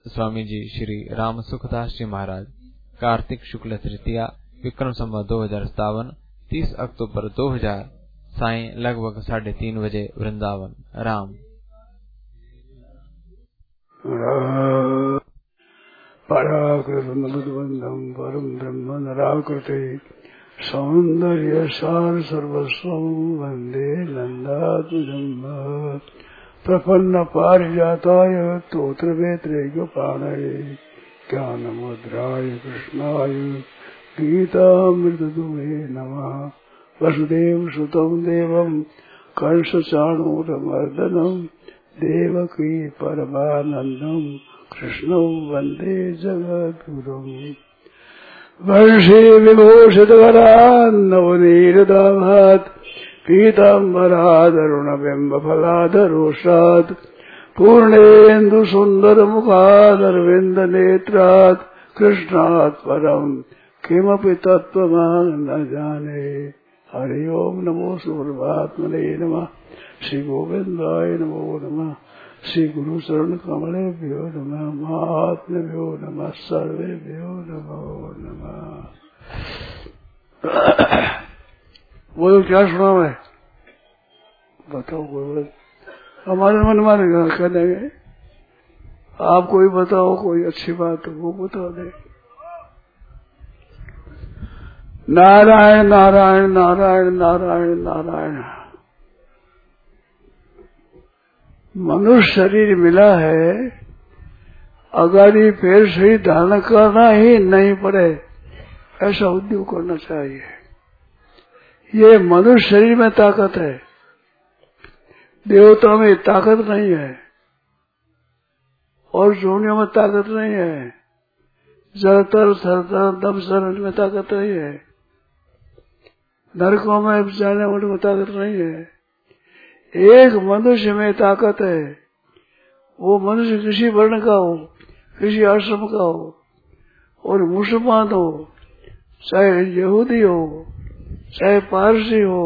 स्वामी जी श्री राम सुखदास जी महाराज। कार्तिक शुक्ल तृतीया, विक्रम संवत 2057, 30 अक्टूबर 2000, सायं लगभग 3:30 बजे, वृंदावन। राम। पराकृतमद्वन्दं परं ब्रह्म नराकृते सौन्दर्य सार सर्वस्वं वन्दे नन्दात्मजं प्रपन्न पारिजाताय स्तोत्रवेत्रैकपाणये ज्ञानमुद्राय कृष्णाय गीतामृतदुहे नमः। वसुदेवसुतं देवं कंसचाणूरमर्दनं देवकी परमानन्दं कृष्णं वन्दे जगद्गुरुम्। वर्षे विभूषितकरान्नवनीरदाभात् पीताम्बरादरुणबिम्बफलाधरोषात् पूर्णेन्दुसुन्दरमुखादरविन्दनेत्रात् कृष्णात् परम् किमपि तत्त्वमान् न जाने। हरि ओम् नमो सुपरमात्मने नमः। श्री गोविन्दाय नमो नमः। श्री गुरु चरण कमलेभ्यो नमः। महात्म्यभ्यो नमः। सर्वेभ्यो नमो नमः। बोलो क्या सुना मैं? बताओ कोई। हमारे मन माने करेंगे। आप कोई बताओ, कोई अच्छी बात तो वो बता दे। नारायण नारायण नारायण नारायण नारायण। मनुष्य शरीर मिला है, अगाड़ी पैर सही धारण करना ही नहीं पड़े, ऐसा उद्योग करना चाहिए। ये मनुष्य शरीर में ताकत है, देवताओं में ताकत नहीं है, और जोनियों में ताकत नहीं है, जलतर सरतर दम शरण में ताकत नहीं है, नरकों में जाने वाले में ताकत नहीं है। एक मनुष्य में ताकत है। वो मनुष्य किसी वर्ण का हो, किसी आश्रम का हो, और मुसलमान हो, चाहे यहूदी हो, चाहे पारसी हो,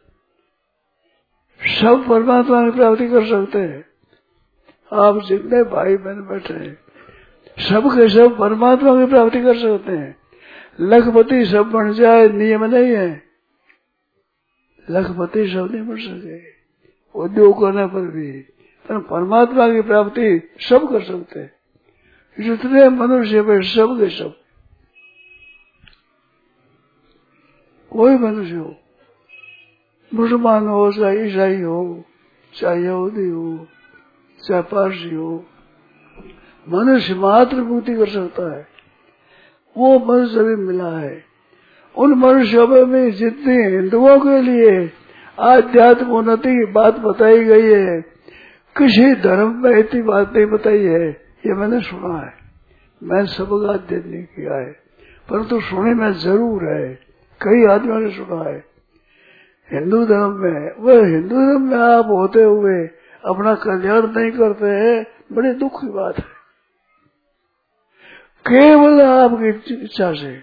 सब परमात्मा की प्राप्ति कर सकते हैं। आप जितने भाई बहन बैठे हैं, सब के सब परमात्मा की प्राप्ति कर सकते हैं। लखपति सब बन जाए नियम नहीं है, लखपति सब नहीं बन सके उद्योग करने पर भी, पर परमात्मा की प्राप्ति सब कर सकते हैं। जितने मनुष्य में सब के सब, कोई मनुष्य हो, मुसलमान हो, चाहे ईसाई हो, चाहे यहूदी हो, चाहे पारसी हो, मनुष्य मात्र मुक्ति कर सकता है। वो मनुष्य भी मिला है। उन मनुष्यों में जितने हिंदुओं के लिए आध्यात्म उन्नति की बात बताई गई है, किसी धर्म में इतनी बात नहीं बताई है। ये मैंने सुना है, मैंने सबका अध्ययन नहीं किया है, परंतु सुने में जरूर है, कई आदमियों ने सुना है। हिंदू धर्म में, वह हिंदू धर्म में आप होते हुए अपना कल्याण नहीं करते हैं, बड़े दुख की बात है। केवल आपकी इच्छा से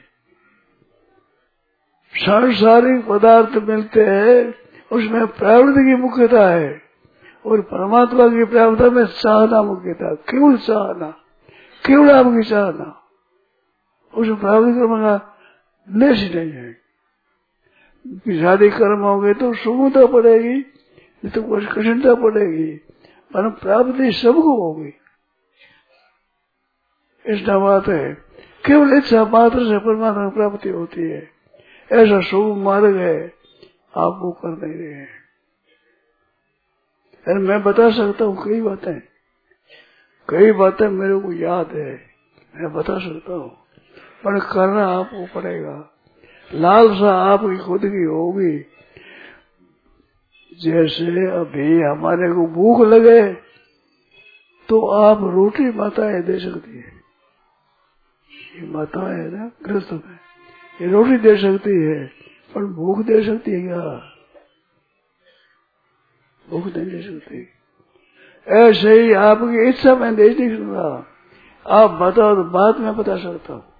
सांसारिक पदार्थ मिलते हैं, उसमें प्रारब्ध की मुख्यता है, और परमात्मा की प्राप्ति में चाहना मुख्यता। केवल चाहना, केवल आपकी चाहना, उस प्राप्ति करने का लेश नहीं है। शादी कर्म हो गए तो सुगमता पड़ेगी, नहीं तो कुछ कठिनता पड़ेगी, पर प्राप्ति सबको होगी। इसका बात है, केवल इच्छा मात्र से परमात्मा की प्राप्ति होती है। ऐसा शुभ मार्ग है, आप वो कर नहीं रहे हैं। अरे मैं बता सकता हूँ कई बातें मेरे को याद है, मैं बता सकता हूँ, पर करना आपको पड़ेगा। लालसा आपकी खुद की होगी। जैसे अभी हमारे को भूख लगे तो आप रोटी माताएं दे सकती है, ये माताएं है ना गृहस्थ में, ये रोटी दे सकती है, पर भूख दे सकती है क्या? भूख नहीं दे सकती। ऐसे ही आपकी इच्छा मैं नहीं सकता, आप बताओ तो बात में बता सकता हूँ।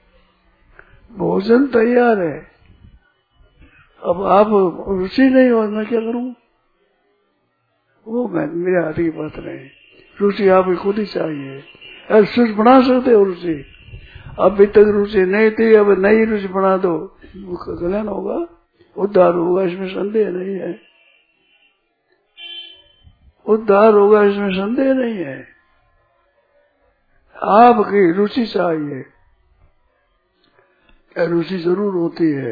भोजन तैयार है, अब आप रुचि नहीं हो, मैं क्या करूं? वो मैं मेरे हाथ की बात नहीं, रुचि आपकी खुद ही चाहिए। सुच बना सकते हो रुचि। अभी तक रुचि नहीं थी, अब नई रुचि बना दो, कल्याण होगा, उद्धार होगा, इसमें संदेह नहीं है। उद्धार होगा इसमें संदेह नहीं है। आपकी रुचि चाहिए, रुचि जरूर होती है।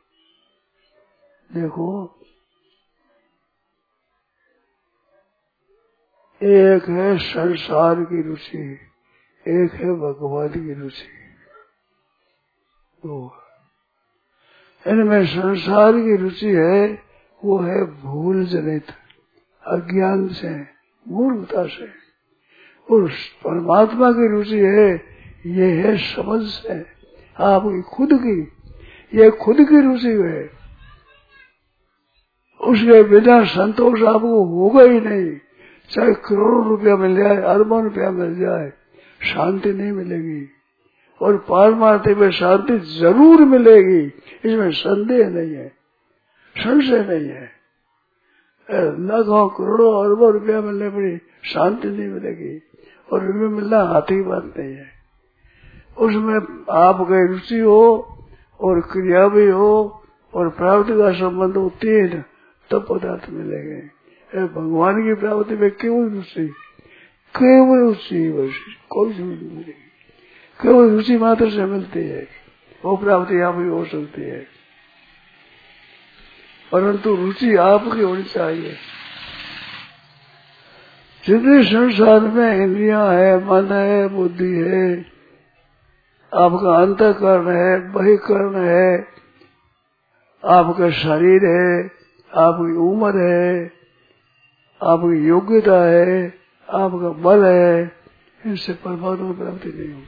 देखो, एक है संसार की रुचि, एक है भगवान की रुचि। वो इनमें संसार की रुचि है, वो है भूल जनित, अज्ञान से, मूर्खता से। और परमात्मा की रुचि है, ये है समझ से, आपकी खुद की, ये खुद की रुचि है। उसके बिना संतोष आपको होगा ही नहीं। चाहे करोड़ों रुपया मिल जाए, अरबों रुपया मिल जाए, शांति नहीं मिलेगी। और पारमार्थिक में शांति जरूर मिलेगी, इसमें संदेह नहीं है, संशय नहीं है। लाखों करोड़ों अरबों रुपया मिलने पर शांति नहीं मिलेगी, और रुपये मिलना हाथ की बात नहीं है। उसमें आपकी रुचि हो और क्रिया भी हो और प्राप्ति का संबंध हो, तीन, तब पदार्थ मिलेंगे। भगवान की प्राप्ति में केवल रुचि, केवल रुचि, कोई जरूरत नहीं मिलेगी, केवल रुचि मात्र से मिलती है, वो प्राप्ति आप ही हो सकती है। परंतु रुचि आपकी होनी चाहिए। जितने संसार में इंद्रियां है, मन है, बुद्धि है, आपका अंतःकरण है, बहिकरण है, आपका शरीर है, आपकी उम्र है, आपकी योग्यता है, आपका बल है, इनसे परमात्मा प्राप्ति नहीं होगी।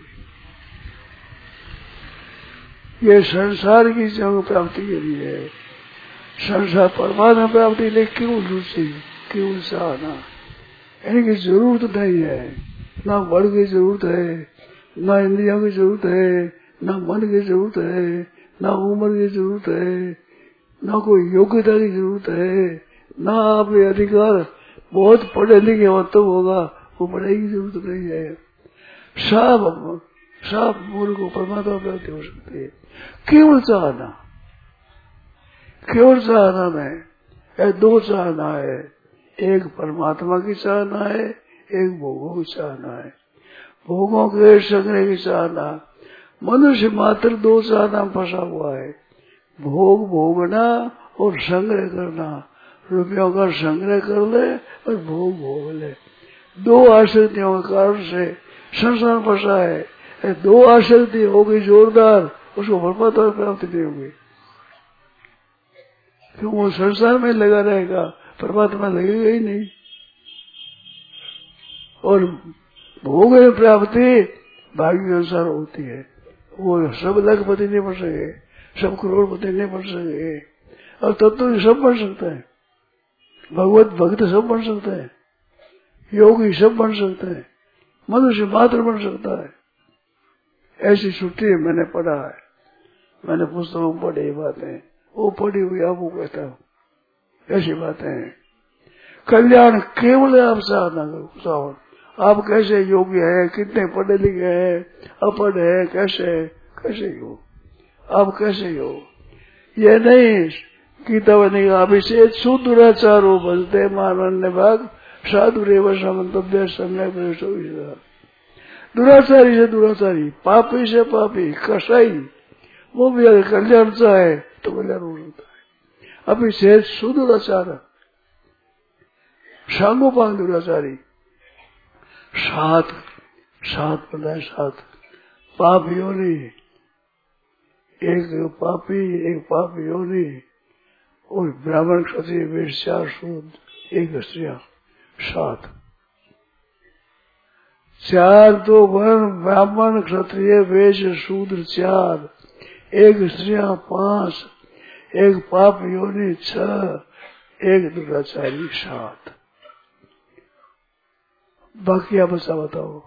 ये संसार की जंग प्राप्ति के लिए है। संसार परमात्मा प्राप्ति लिए क्यों रुचि, क्यों चाहना, इनकी जरूरत नहीं है। ना बल की जरूरत है, ना इंद्रियों की जरूरत है, ना मन की जरूरत है, ना उम्र की जरूरत है, ना कोई योग्यता की जरूरत है, ना आप अधिकार बहुत पढ़े लिखे हो तो होगा, वो पढ़ाई की जरूरत नहीं है। सब मूल को परमात्मा प्राप्ति हो सकती है। केवल चाहना, केवल चाहना में दो चाहना है, एक परमात्मा की चाहना है, एक भोगों की चाहना है। भोगों के संग्रह की चाहना, मनुष्य मात्र दो चाहना में फंसा हुआ है, भोग भोगना और संग्रह करना। रुपयों का संग्रह कर ले और भोग भोग ले। दो आसक्तियों के कारण से संसार फंसा है। दो आसक्ति होगी जोरदार, उसको परमात्मा प्राप्ति नहीं होगी, क्यों वो संसार में लगा रहेगा, परमात्मा लगेगा ही नहीं। और भोग प्राप्ति भाग्य के अनुसार होती है। वो सब लखपति नहीं बन सके, सब करोड़पति नहीं बन सके, और तत्व सब बन सकता है, भगवत भक्त सब बन सकते हैं, योगी सब बन सकते हैं, मनुष्य मात्र बन सकता है। ऐसी छुट्टी मैंने पढ़ा है, मैंने पुस्तकों में पढ़ी बातें, वो पढ़ी हुई आपको कहता हूँ, ऐसी बातें हैं। कल्याण केवल आप साधना करो। आप कैसे योगी है, कितने पढ़े लिखे हैं, अपढ़ है, कैसे हो, आप कैसे हो, ये नहीं गीता बनेगा। अभिषेक सुदुराचारो बजते मानन्य भाग साधु रेव समन्तव्य समय प्रवेश। दुराचारी से दुराचारी, पापी से पापी, कसाई, वो भी अगर कल्याण चाहे तो कल्याण हो सकता है। अभिषेक सुदुराचार, सांगोपांग दुराचारी, सात पढ़ाए, सात पाप योनि, एक पाप योनि, और ब्राह्मण क्षत्रिय वैश्य शूद्र एक स्त्रियां, सात, चार तो वर्ण, ब्राह्मण क्षत्रिय वैश्य शूद्र चार, एक स्त्रियां पांच, एक पाप योनि छह, एक दुराचारी सात। बाकी आप बचा बताओ,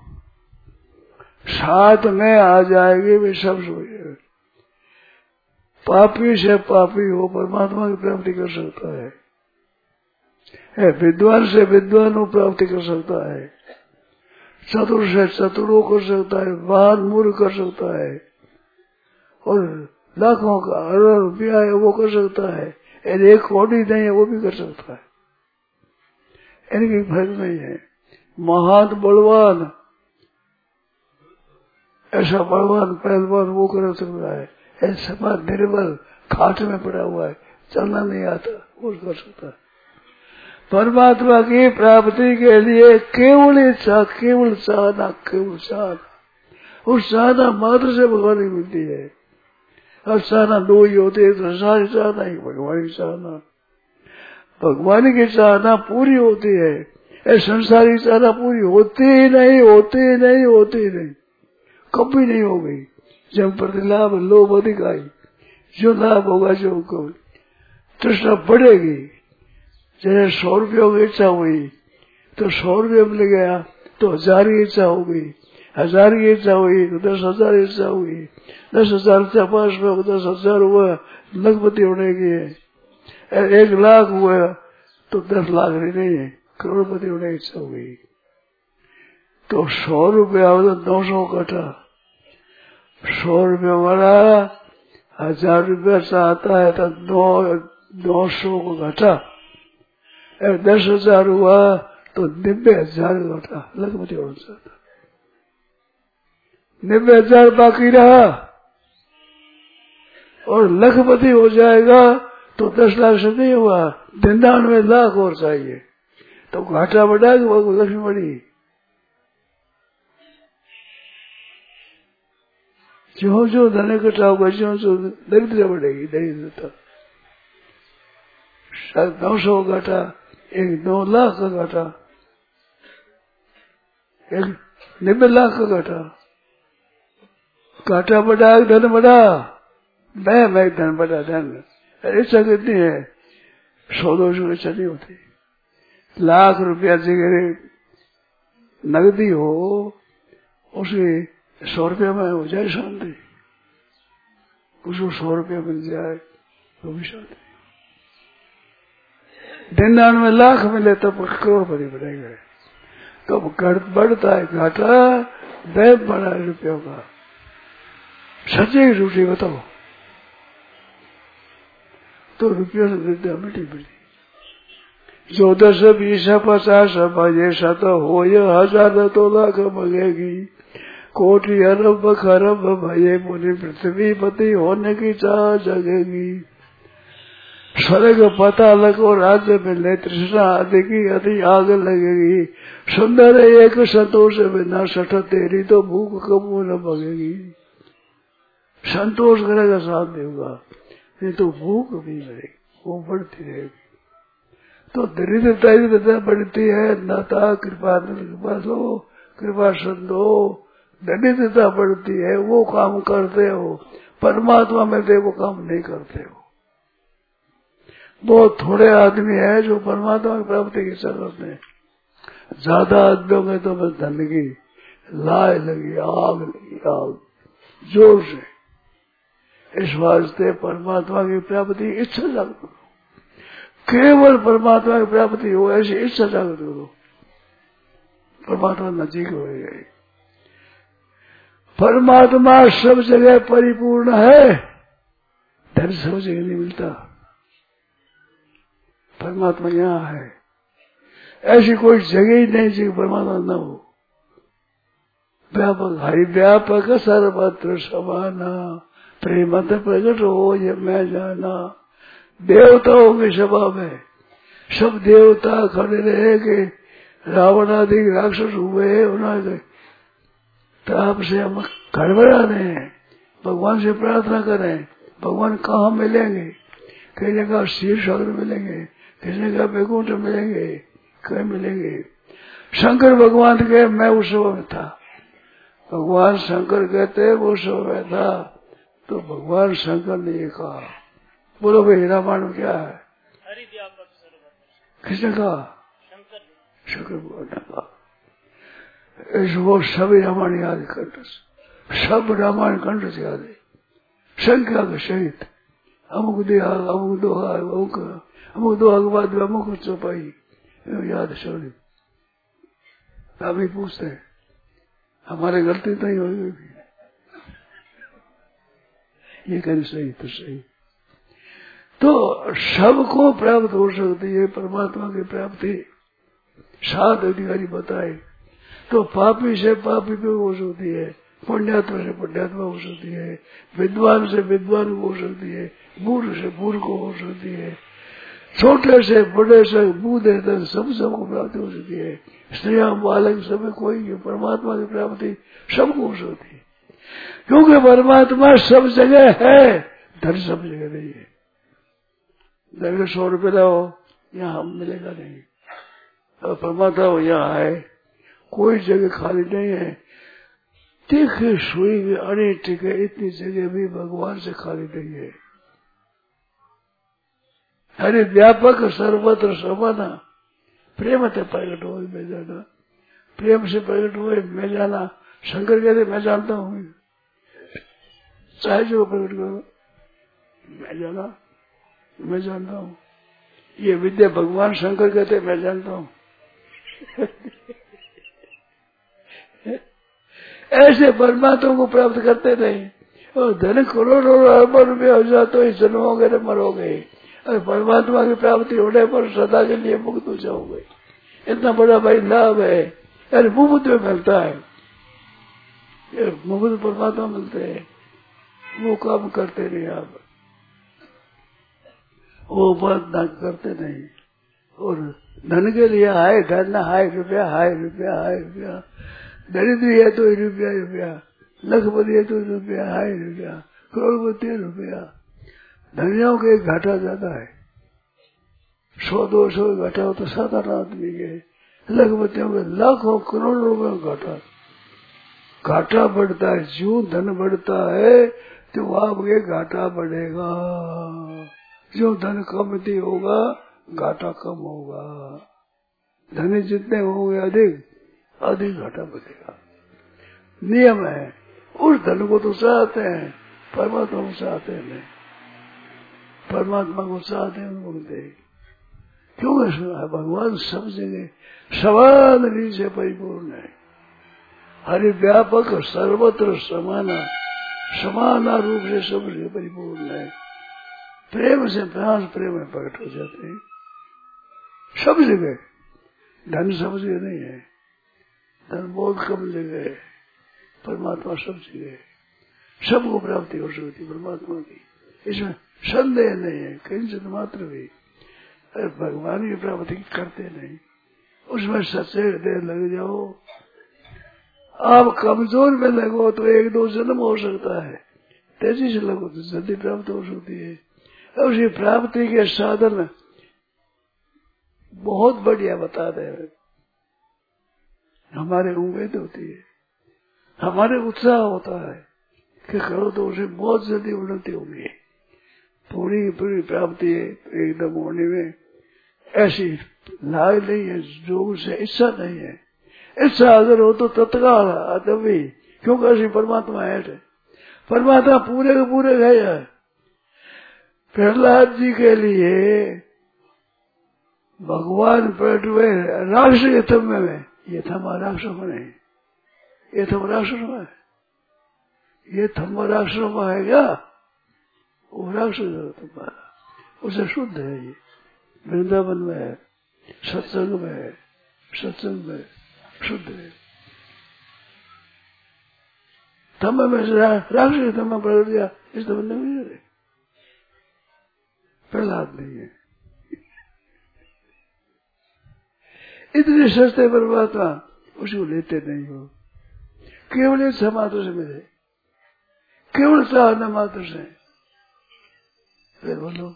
सात में आ जाएगी वे सब सोए। पापी से पापी हो परमात्मा की प्राप्ति कर सकता है, विद्वान से विद्वान हो प्राप्ति कर सकता है, चतुर से चतुरों कर सकता है, महान मूर्ख कर सकता है, और लाखों का अरबों रुपया है वो कर सकता है, और एक कौड़ी नहीं है वो भी कर सकता है। इनकी फर्क नहीं है। महान बलवान, ऐसा बलवान पहलवान वो कर सकता है, ऐसा निर्बल खाट में पड़ा हुआ है, चलना नहीं आता, वो कर सकता है। परमात्मा की प्राप्ति के लिए केवल इच्छा, केवल साधना, केवल साधना, उस साधना मात्र से भगवान की मिलती है। अब साधना दो ही होते हैं, संसार की साधना, एक भगवान की साधना। भगवान की साधना पूरी होती है, संसारी साधना पूरी होती ही नहीं, होती ही नहीं, होती ही नहीं, कभी नहीं हो गई। जब प्रतिलाभ लोभ अधिक आई, जो लाभ होगा जो तृष्णा बढ़ेगी। जैसे 100 रुपयों की इच्छा हुई तो 100 रुपये मिल गया, तो 1000 की इच्छा हो गई, 1000 की इच्छा हुई तो 10,000 इच्छा हुई, 10,000 से 5 में 10,000 हुआ, लखपति होने की है। 1 लाख हुआ तो 10 लाख नहीं है, करोड़पति होने की इच्छा हुई। तो 100 रुपया हो तो 900 कटा, 100 रुपये वाला 1000 रुपया चाहता है तो 900 को घटा, 10,000 हुआ तो 90,000 घटा, लखपति होना चाहता, 90,000 बाकी रहा, और लखपति हो जाएगा तो 10 लाख से नहीं हुआ, 99 लाख और चाहिए, तो घाटा बढ़ा कि वो लक्ष्मी बढ़ी। जो जो धन इकट्ठा होगा, जो जो दरिद्र बढ़ेगी, दरिद्रता। 900 घाटा, एक 9 लाख का घाटा, एक 90 लाख का घाटा। घाटा बढ़ा, धन बढ़ा, मैं धन बढ़ा, धन इच्छा कितनी है, 100-200 इच्छा नहीं होती। लाख रुपया जगह नगदी हो, उसे 100 रुपया में हो जाए शांति, उसको 100 रुपया मिल जाए तो भी शांति। 99 लाख मिले तब करोड़पति बढ़ेगा। तो बढ़ता है घाटा, वह बड़ा रुपयों का, सच्ची झूठी बताओ, तो रुपयों से विद्या मिटी मिटी। जो 10, 20, 50 बजे 100 हो, 1000 तो लाख मगेगी, कोटि अरब खरब भये मुनि पृथ्वी पति होने की चाह जगेगी। स्वर्ग पाताल को राज्य मिले, तृष्णा आदि की अति आग लगेगी। सुंदर एक संतोष बिना सठ तेरी तो भूख कबू न भगेगी। संतोष करेगा साथ देगा, नहीं तो भूख भी लगेगी, वो बढ़ती रहेगी। तो दरिद्रता बढ़ती है, नाता कृपा लो, कृपा संतो, दरिद्रता बढ़ती है, वो काम करते हो, परमात्मा में दे वो काम नहीं करते हो। बहुत थोड़े आदमी है जो परमात्मा की प्राप्ति की शरण में, ज्यादा आदमियों में तो बस धन की लाए लगी, आग लगी, आग जोर से। इस वास्ते परमात्मा की प्राप्ति इच्छा जागृत करो, केवल परमात्मा की प्राप्ति हो ऐसी इच्छा जागृत करो, परमात्मा नजीक हो गई। परमात्मा सब जगह परिपूर्ण है, धन सब जगह नहीं मिलता। परमात्मा यहाँ है, ऐसी कोई जगह ही नहीं जहाँ परमात्मा न हो। व्यापक हरि व्यापक सर्वत्र समाना, प्रेम प्रकट हो ये मैं जाना। देवताओं की सभा में सब देवता खड़े रहे कि रावण आदि राक्षस हुए, उन्होंने ताप से हम घर बना रहे हैं, भगवान से प्रार्थना करें, भगवान कहाँ मिलेंगे? कई जगह शीर सागर मिलेंगे, किसी जगह बैकुंठ मिलेंगे, कहीं मिलेंगे। शंकर भगवान के मैं उस समय में था, भगवान शंकर कहते वो समय में था, तो भगवान शंकर ने ये कहा। बोलो भाई रामायण में क्या है? किसने कहा? शंकर भगवान ने कहा। वो सभी रामायण याद कंठ, सब रामायण कंठ से याद है, संख्या के सहित। अमुक दिया, अमुक दोहा, अमुक दोहा के बाद अमुक चौपाई याद है। अभी पूछते हैं हमारे गलती नहीं होगी, ये कहीं सही तो सही। तो सबको प्राप्त हो सकती है परमात्मा की प्राप्ति। 7 अधिकारी बताए। तो पापी से पापी भी हो सकती है, पुण्यात्मा से पुण्यात्मा हो सकती है, विद्वान से विद्वान हो सकती है, मूर्ख से मूर्ख हो सकती है, छोटे से बड़े से बूढ़े तक सबको प्राप्ति हो सकती है। स्त्रियां बालक सब कोई परमात्मा की प्राप्ति सबको हो सकती है, क्योंकि परमात्मा सब जगह है, धन सब जगह नहीं है। धन 100 रुपये लाओ, यहाँ मिलेगा नहीं। और परमात्मा यहाँ है, कोई जगह खाली नहीं है। तीखे सुई में अनेक टिके, इतनी जगह भी भगवान से खाली नहीं है। हरे व्यापक सर्वत्र समाना, प्रेम से प्रकट हो मैं जाना, प्रेम से प्रकट हुए मैं जाना। शंकर कहते मैं जानता हूँ, चाहे जो प्रकट करो मैं जाना, मैं जानता हूँ। ये विद्या भगवान शंकर कहते मैं जानता हूँ। ऐसे परमात्मा को प्राप्त करते नहीं। और धन करोड़ों अरबों रुपये हो जाए तो जन्मोगे न मरोगे, और परमात्मा की प्राप्ति होने पर सदा के लिए मुक्त हो जाओगे। इतना बड़ा भाई लाभ है, अरे मुफ्त में मिलता है, मुफ्त परमात्मा मिलते हैं। वो काम करते नहीं आप, वो बात ना करते नहीं। और धन के लिए हाय धन, हाय रुपया, हाय रुपया, हाय रुपया। दरिद्री है तो रुपया रुपया, लखपति है तो रुपया, हाय रुपया, करोड़पति रुपया। धनियों के घाटा ज्यादा है, 100-200 घाटा हो तो साधारण आदमी के, लखपतियों के लाखों करोड़ों रुपये घाटा। घाटा बढ़ता है, जो धन बढ़ता है तो आपके घाटा बढ़ेगा, जो धन कमती होगा घाटा कम होगा। धनी जितने होंगे अधिक अधिक घाटा बढ़ेगा, नियम है। उस धन को तो चाहते हैं, परमात्मा को चाहते हैं नहीं, परमात्मा को चाहते हैं उनको मिलते। क्योंकि भगवान सब जगह समान रीत से परिपूर्ण है, हरि व्यापक सर्वत्र समाना, समाना रूप से सब जगह परिपूर्ण है। प्रेम से प्राण प्रेम में प्रकट हो जाते हैं सब जगह। धन सब जगह नहीं है, धन बहुत कम जगह है, परमात्मा सब जगह है। सबको प्राप्ति हो सकती परमात्मा की, इसमें संदेह नहीं है किंचित मात्र भी। अरे भगवान की प्राप्ति करते नहीं, उसमें सच्चे हृदय लग जाओ। आप कमजोर में लगो तो 1-2 जन्म हो सकता है, तेजी से लगो तो जल्दी प्राप्त हो सकती है। उसी प्राप्ति के साधन बहुत बढ़िया बता दे। हमारे उम्मीद होती है, हमारे उत्साह होता है कि करो तो उसे बहुत जल्दी उन्नति होगी। पूरी पूरी प्राप्ति एकदम होने में ऐसी लाग नहीं है, जो उसे इच्छा नहीं है। इच्छा अगर हो तो तत्काल तभी, क्योंकि ऐसी परमात्मा है। परमात्मा पूरे के पूरे गए। प्रहलाद जी के लिए भगवान प्रकट हुए राक्षस के थम्मे में। ये थम्मा राक्षस में नहीं, ये थम्मा राक्षस में, ये थम्मा राक्षस में है क्या? वो राक्षस तुम्हारा, उसे शुद्ध है। ये वृंदावन में है, सत्संग में है, सत्संग में शुद्ध है। थम्मे में से राक्षस के थम्मा प्रकट दिया, इस थम्मे में नहीं, प्रहलाद नहीं है। इतने सस्ते परमात्मा उसको लेते नहीं हो, केवल इच्छा मात्र से मिले, केवल चाहना मात्र से। फिर बोलो,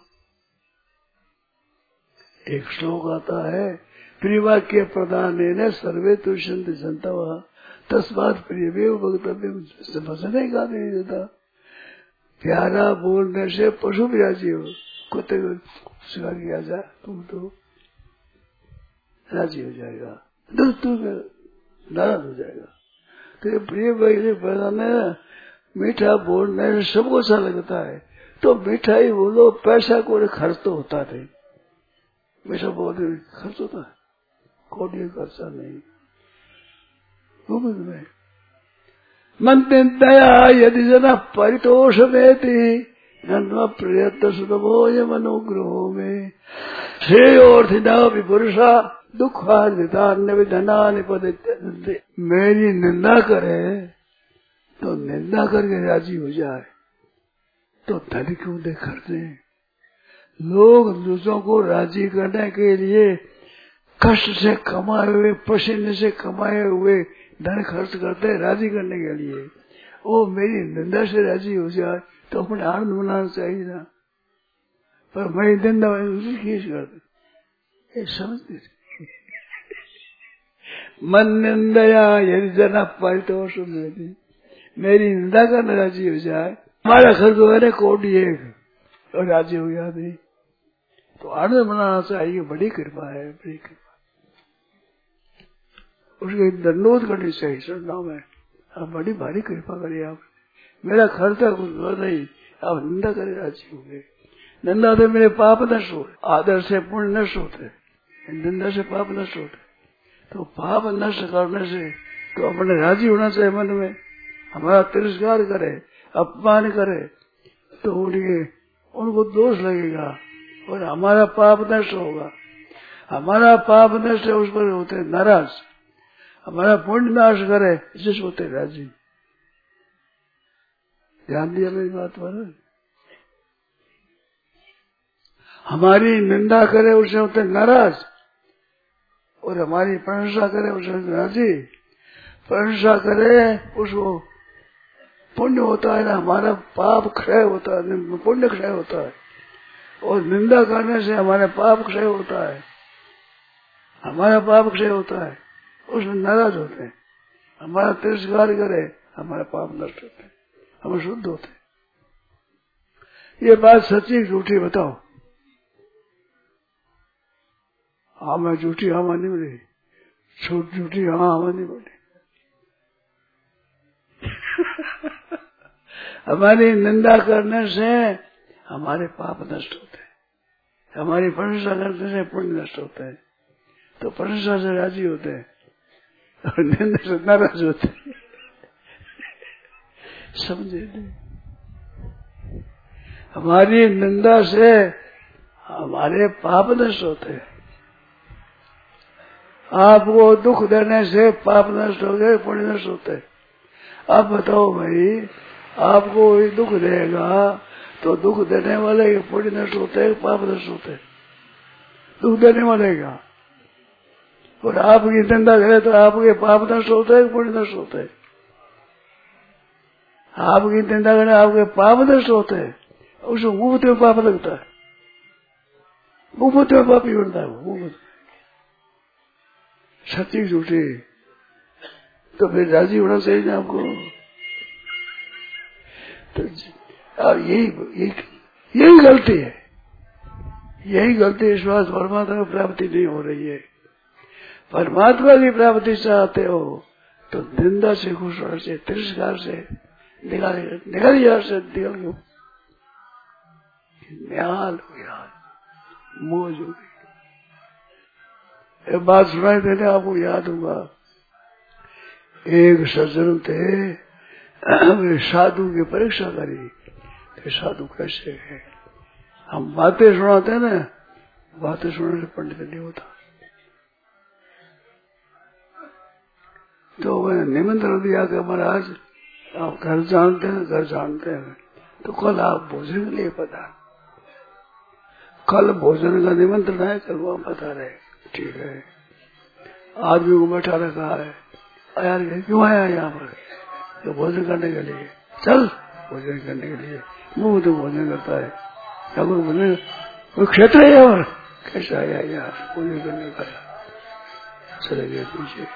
एक श्लोक आता है, प्रियवाक्य प्रदान सर्वे तुष्यन्ति जन्तवः तस्मात् प्रियमेव वक्तव्यम्। भजने का नहीं देता, प्यारा बोलने से पशु भी राजी हो। कुत्ते को सिखा किया जा, तुम तो राजी हो जाएगा, दोस्तों नाराज हो जाएगा। तो ये प्रिय वैसे बताने मीठा बोलने से सबको अच्छा लगता है, तो मीठा ही बोलो, पैसा कोई खर्च तो होता नहीं। मीठा बोलने खर्च होता है, कोई खर्चा नहीं। घूमने में मंत्र दया यदि जना परितोष देती नन्वा प्रयत्न सुदमोय मनोग्रहो में श्रेयोर्थिदा विपुरुषा दुखान्वितान्य विधनानि पदित्यन्ते। मेरी निंदा करे तो निंदा करके राजी हो जाए तो धन क्यों दे खर्चे। लोग दूसरों को राजी करने के लिए कष्ट से कमाए हुए पसीने से कमाए हुए धन खर्च करते हैं राजी करने के लिए। वो मेरी निंदा से राजी हो जाए तो अपने आनंद मनाना चाहिए ना, पर मेरी निंदा उसकी खींच करते ये समझते मन निंदया यदि जना परितोष में मेरी निंदा करने राजी हो जाए। हमारा खर्च मैंने कोटि एक और राजी हो गया नहीं तो आनंद मनाना चाहिए। बड़ी कृपा है, बड़ी कृपा। उसके दंडोत करनी चाहिए सुनना में। आप बड़ी भारी कृपा करिए, आप मेरा खर्चा कुछ नहीं, आप निंदा करे राजी हो गए। निंदा से मेरे पाप नष्ट हो, आदर से पुण्य नष्ट होते, निंदा से पाप नष्ट होते। तो पाप नष्ट करने से तो अपने राजी होना चाहिए मन में। हमारा तिरस्कार करे, अपमान करे तो उनको दोष लगेगा और हमारा पाप नष्ट होगा। हमारा पाप नष्ट है उस पर होते नाराज, हमारा पुण्य नाश करे जिस होते राजी। ध्यान दिया मेरी बात पर। हमारी निंदा करे उससे होते नाराज और हमारी प्रशंसा करे उससे राजी। प्रशंसा करे उसको पुण्य होता है ना, हमारा पाप क्षय होता है, पुण्य क्षय होता है। और निंदा करने से हमारा पाप क्षय होता है, हमारा पाप क्षय होता है, उसमें नाराज होते हैं। हमारा तिरस्कार करे हमारा पाप नष्ट होते हैं, हम शुद्ध होते हैं। ये बात सच्ची झूठी बताओ। हाँ मैं झूठी हाँ मानी बोली, झूठी हाँ मानी बोली। हमारी निंदा करने से हमारे पाप नष्ट होते हैं, हमारी प्रशंसा करने से पुण्य नष्ट होते हैं। तो प्रशंसा से राजी होते हैं और निंदा से नाराज होते हैं। समझे नहीं? हमारी निंदा से हमारे पाप नष्ट होते हैं। आपको दुख देने से पाप नष्ट हो गए, पुण्य नष्ट होते हैं। आप बताओ भाई, आपको दुख देगा तो दुख देने वाले के पुण्य नष्ट होते हैं, पाप नष्ट होते हैं। दुख देने वाले का और आपकी निंदा करे तो आपके पाप नष्ट होते हैं, पुण्य नष्ट होते हैं। आपकी निंदा करे आपके पाप नष्ट होते हैं, उसको मुफ्त में पाप लगता है, मुफ्त में पापी बनता है मुफ्त। सच्ची झूठी तो फिर राजी होना चाहिए ना आपको। तो अब यही गलती है, यही गलती। विश्वास परमात्मा की प्राप्ति नहीं हो रही है। परमात्मा की प्राप्ति चाहते हो तो निंदा से खुश होना चाहिए, तिरस्कार से निकल यार से निकल गो, न्याल हो यार, मौज हो गई। एक बात सुनाई देने आपको याद होगा। एक सज्जन थे, वे साधु की परीक्षा करी कि साधु कैसे है। हम बातें सुनाते हैं ना, बातें सुनने से पंडित नहीं होता। तो वह निमंत्रण दिया कि महाराज आप घर जानते हैं, घर जानते हैं तो कल आप भोजन के लिए पधार। कल भोजन का निमंत्रण है, कल वहां पधारे। ठीक है, आदमी को बैठा रखा है। यार क्यों आया यहाँ पर? तो भोजन करने के लिए। चल भोजन करने के लिए। मुंह तो भोजन करता है, भोजन कोई क्षेत्र है और कैसा आया यार भोजन करने का। चले गए पीछे।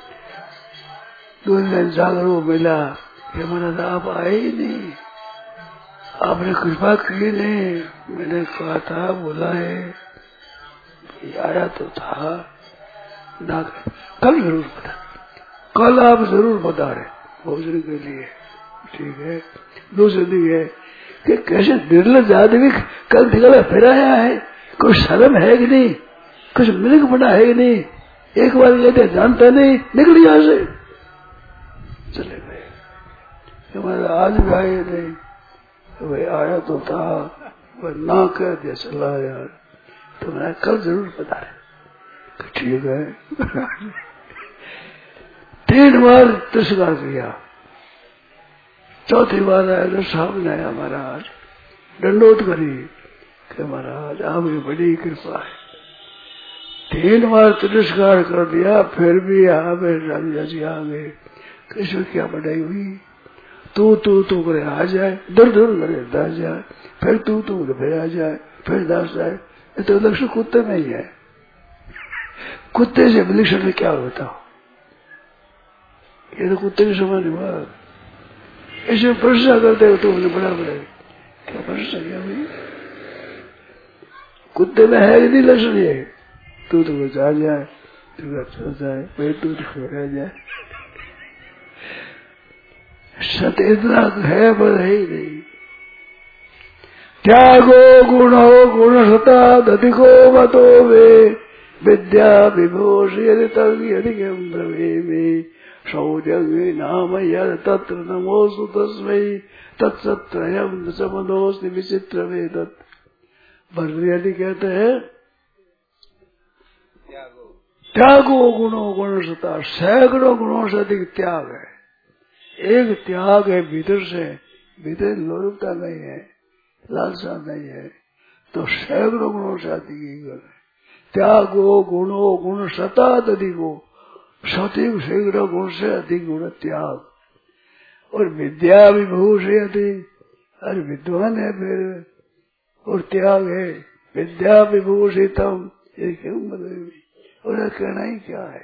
2 दिन जागरूक मिला कि महाराज आप आए ही नहीं, आपने कृपा की नहीं। मैंने कहा था बोला है, आया तो था ना, कल जरूर पता, कल आप जरूर बता रहे भोजन के लिए। ठीक है। दूसरी दिन है कि कैसे निर्लज आदमी कल निकला फिर आया है, कुछ शर्म है कि नहीं, कुछ मिलक बना है कि नहीं। एक बार कहते जानता नहीं, निकल यहाँ से। चले गए। कि मैं आज भी आए नहीं, तो भाई आया तो था, वह ना कह दिया चला यार, तो मैं कल जरूर बता रहे। ठीक है। 3 बार तिरस्कार किया, चौथी बार आया तो सामने आया महाराज, दंडोत करी कि महाराज आपकी बड़ी कृपा है। 3 बार तिरस्कार कर दिया, फिर भी आप राजा जी आ गए। कृष्ण क्या बढ़ाई हुई, तू करे आ जाए, दर करे दस जाए, फिर तू फिर आ जाए, फिर 10 जाए। ये तो लक्षण कुत्ते में ही है। कुत्ते से विलक्षण में क्या होता, ये तो कुत्ते के समान हुआ। ऐसे प्रश्न करते हो तो उन्हें बड़ा बड़ा क्या प्रश्न किया भाई, कुत्ते में है यदि लक्षण ये, तू कुछ आ जाए, तू चल जाए, फिर तू फिर आ जाए। सत इतना है पर है ही नहीं। त्यागो गुणो गुण सता दधिको मतो वे विद्या विभूष यदि तदिगम ब्रवे में सौर्य नाम यद तत्र नमोस्तु तस्मै तत्सत्रयम् समनोस्ति विचित्र वे तत्। भर्तृहरि कहते हैं त्यागो गुणो गुण सता, सैकड़ों गुणों से अधिक त्याग है। एक त्याग है भीतर से, भीतर लोलुपता नहीं है, लालसा नहीं है, तो सैकड़ों गुणों से अधिक ही गुण है। त्यागो गुणो गुण सता अधिको, सतिक सैकड़ों गुण से अधिक गुण त्याग। और विद्या विभूष है अधिक, अरे विद्वान है फिर, और त्याग है विद्या विभूषितम, ये क्यों मतलब, और कहना ही क्या है।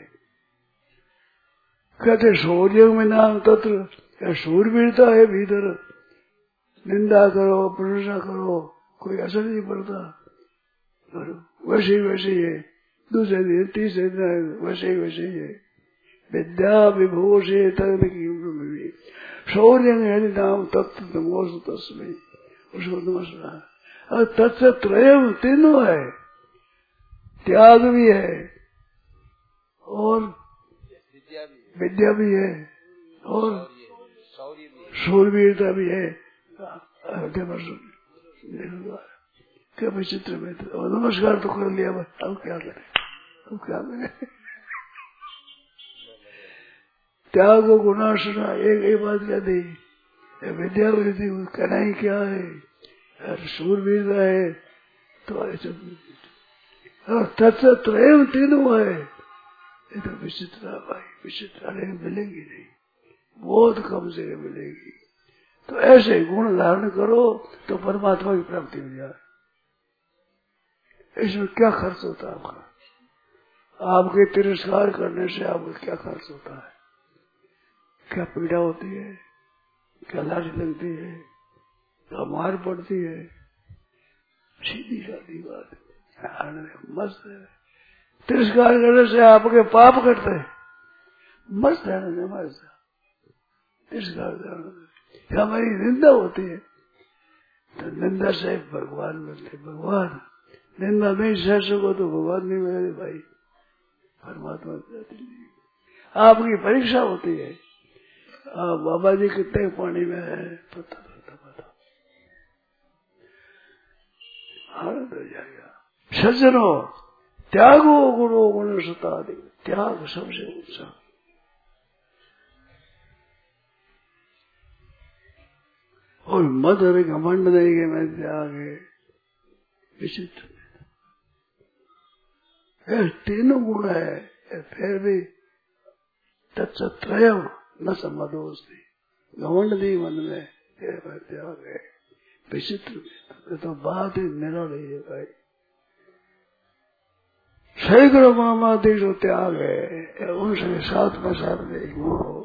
कहते शौर्य में नाम तत्र, शूरवीरता है भीतर, निंदा करो प्रशंसा करो कोई असर नहीं पड़ता, वैसे ही है, दूसरे दिन तीसरे दिन वैसे ही है। विद्या विभूषित शौर्य में नाम तत्व नमोस्तु तस्मै, उसको नमस्कार। और तत्व त्रयम तीनों है, त्याग भी है और विद्या भी है और शूरवीरता भी है। क्या विचित्र में तो नमस्कार तो कर लिया, अब क्या करें, त्याग को गुना सुना एक बात क्या दी, विद्या भी कहना ही क्या है, शूरवीरता है तो ऐसे, और तत्व त्रय तीनों है। ये तो विचित्र भाई, विचित्र मिलेगी नहीं, बहुत कम जगह मिलेगी। तो ऐसे गुण धारण करो तो परमात्मा की प्राप्ति हो जाए। इसमें क्या खर्च होता है आपका, आपके तिरस्कार करने से आपको क्या खर्च होता है, क्या पीड़ा होती है, क्या लाज लगती है, क्या मार पड़ती है, सीधी साधी बात मस्त है। तिरस्कार करने से आपके पाप करते हैं, मस्त है ना, मस्त तिरस्कार करने। हमारी निंदा होती है तो निंदा से भगवान मिलते, भगवान निंदा नहीं सह सको तो भगवान नहीं मिले भाई, परमात्मा नहीं। आपकी परीक्षा होती है, बाबा जी कितने पानी में है पता आनंद हो जाएगा। सज्जनो त्यागो गुणो गुण सता, त्याग सबसे ऊंचा। और मद और घमंड नहीं कि मैं त्याग है, विचित्र तीनों गुण है, फिर भी तत्सत्रय न सम्मदोस्ती, घमंड नहीं मन में, त्याग है विचित्र। तो बात ही निराली है भाई, सैकड़ों महामादेश जो त्याग है, उनसे साथ में एक गुण हो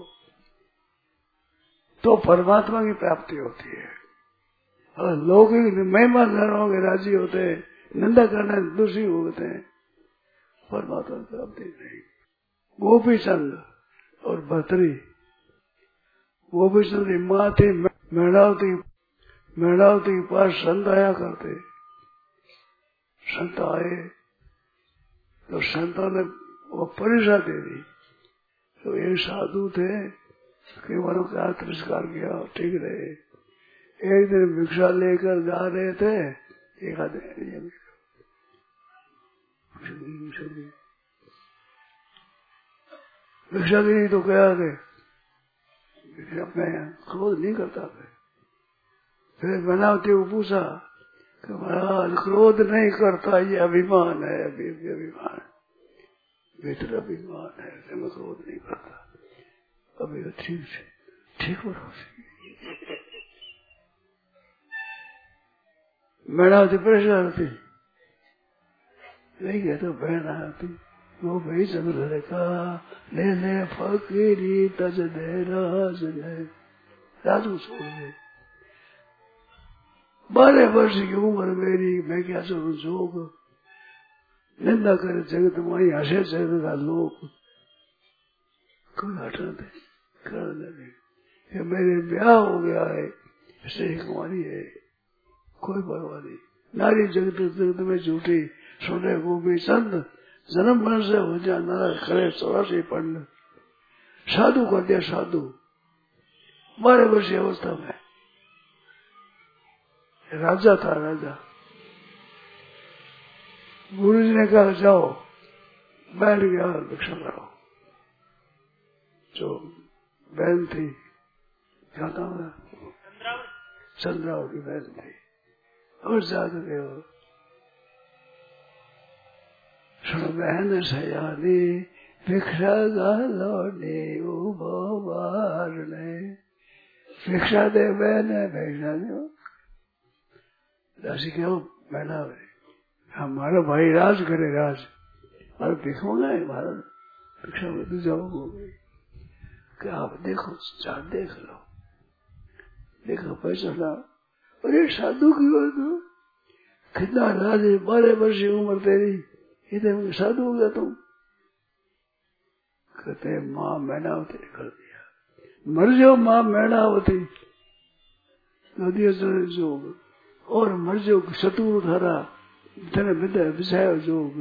तो परमात्मा की प्राप्ति होती है। और लोग महिमा धर्मों के राजी होते हैं, निंदा करने दूसरी होते हैं, परमात्मा की प्राप्ति नहीं। गोपी चंद और भर्तरी, गोपी चंद की माँ थी मेढ़ावती के पास संत आया करते, संत आए तो संतों ने वो परीक्षा दे दी। तो एक साधु थे, कई बारों का तिरस्कार किया, ठीक रहे। एक दिन भिक्षा लेकर जा रहे थे, एक आदमी भिक्षा की तो क्या मैं क्रोध नहीं करता। फिर बनावती को पूछा कि महाराज क्रोध नहीं करता, ये अभिमान है, अभिमान भीतर अभिमान है, मैं क्रोध नहीं करता। अभी ठीक से ठीक हो मैनावती परेशान थी, नहीं कहते बहन आती वो भाई चंद्र का ले फकीरी तज दे राज ने राजू छोड़ गए। 12 वर्ष की उम्र मेरी, मैं क्या चलू जोग, निंदा करे जगत माई, हसे जगत का लोग, कोई हटा दे कर दे। मेरे ब्याह हो गया है, ऐसे ही कुमारी है, कोई परवाह नहीं। नारी जगत जगत में झूठी, सोने को भी चंद, जन्म मन से हो जा नारा करे 84 पंड। साधु कर दिया साधु 12 वर्ष की अवस्था में। राजा था राजा। गुरु जी ने कहा जाओ बैठ गया भिक्षा करो। जो बहन थी क्या था चंद्रावती की बहन थी, और जाकर गए सुनो बहन सयानी भिक्षा गालोने उबारने, भिक्षा दे बहन भिक्षा दे। राशि क्या बैठा हमारा भाई राज करे, राज और भिखोगा है महाराज भिक्षा में जाओ क्या आप देखो चार देख लो, देखो पैसा ला। अरे साधु की हो तो कितना राज है, 12 वर्ष की उम्र तेरी, इधर साधु हो गया तुम। कहते माँ मैनावती ने कर दिया, मर जाओ माँ मैनावती नदियों से जो, और मर जाओ शत्रु धारा तेने विद्या विषय जोग।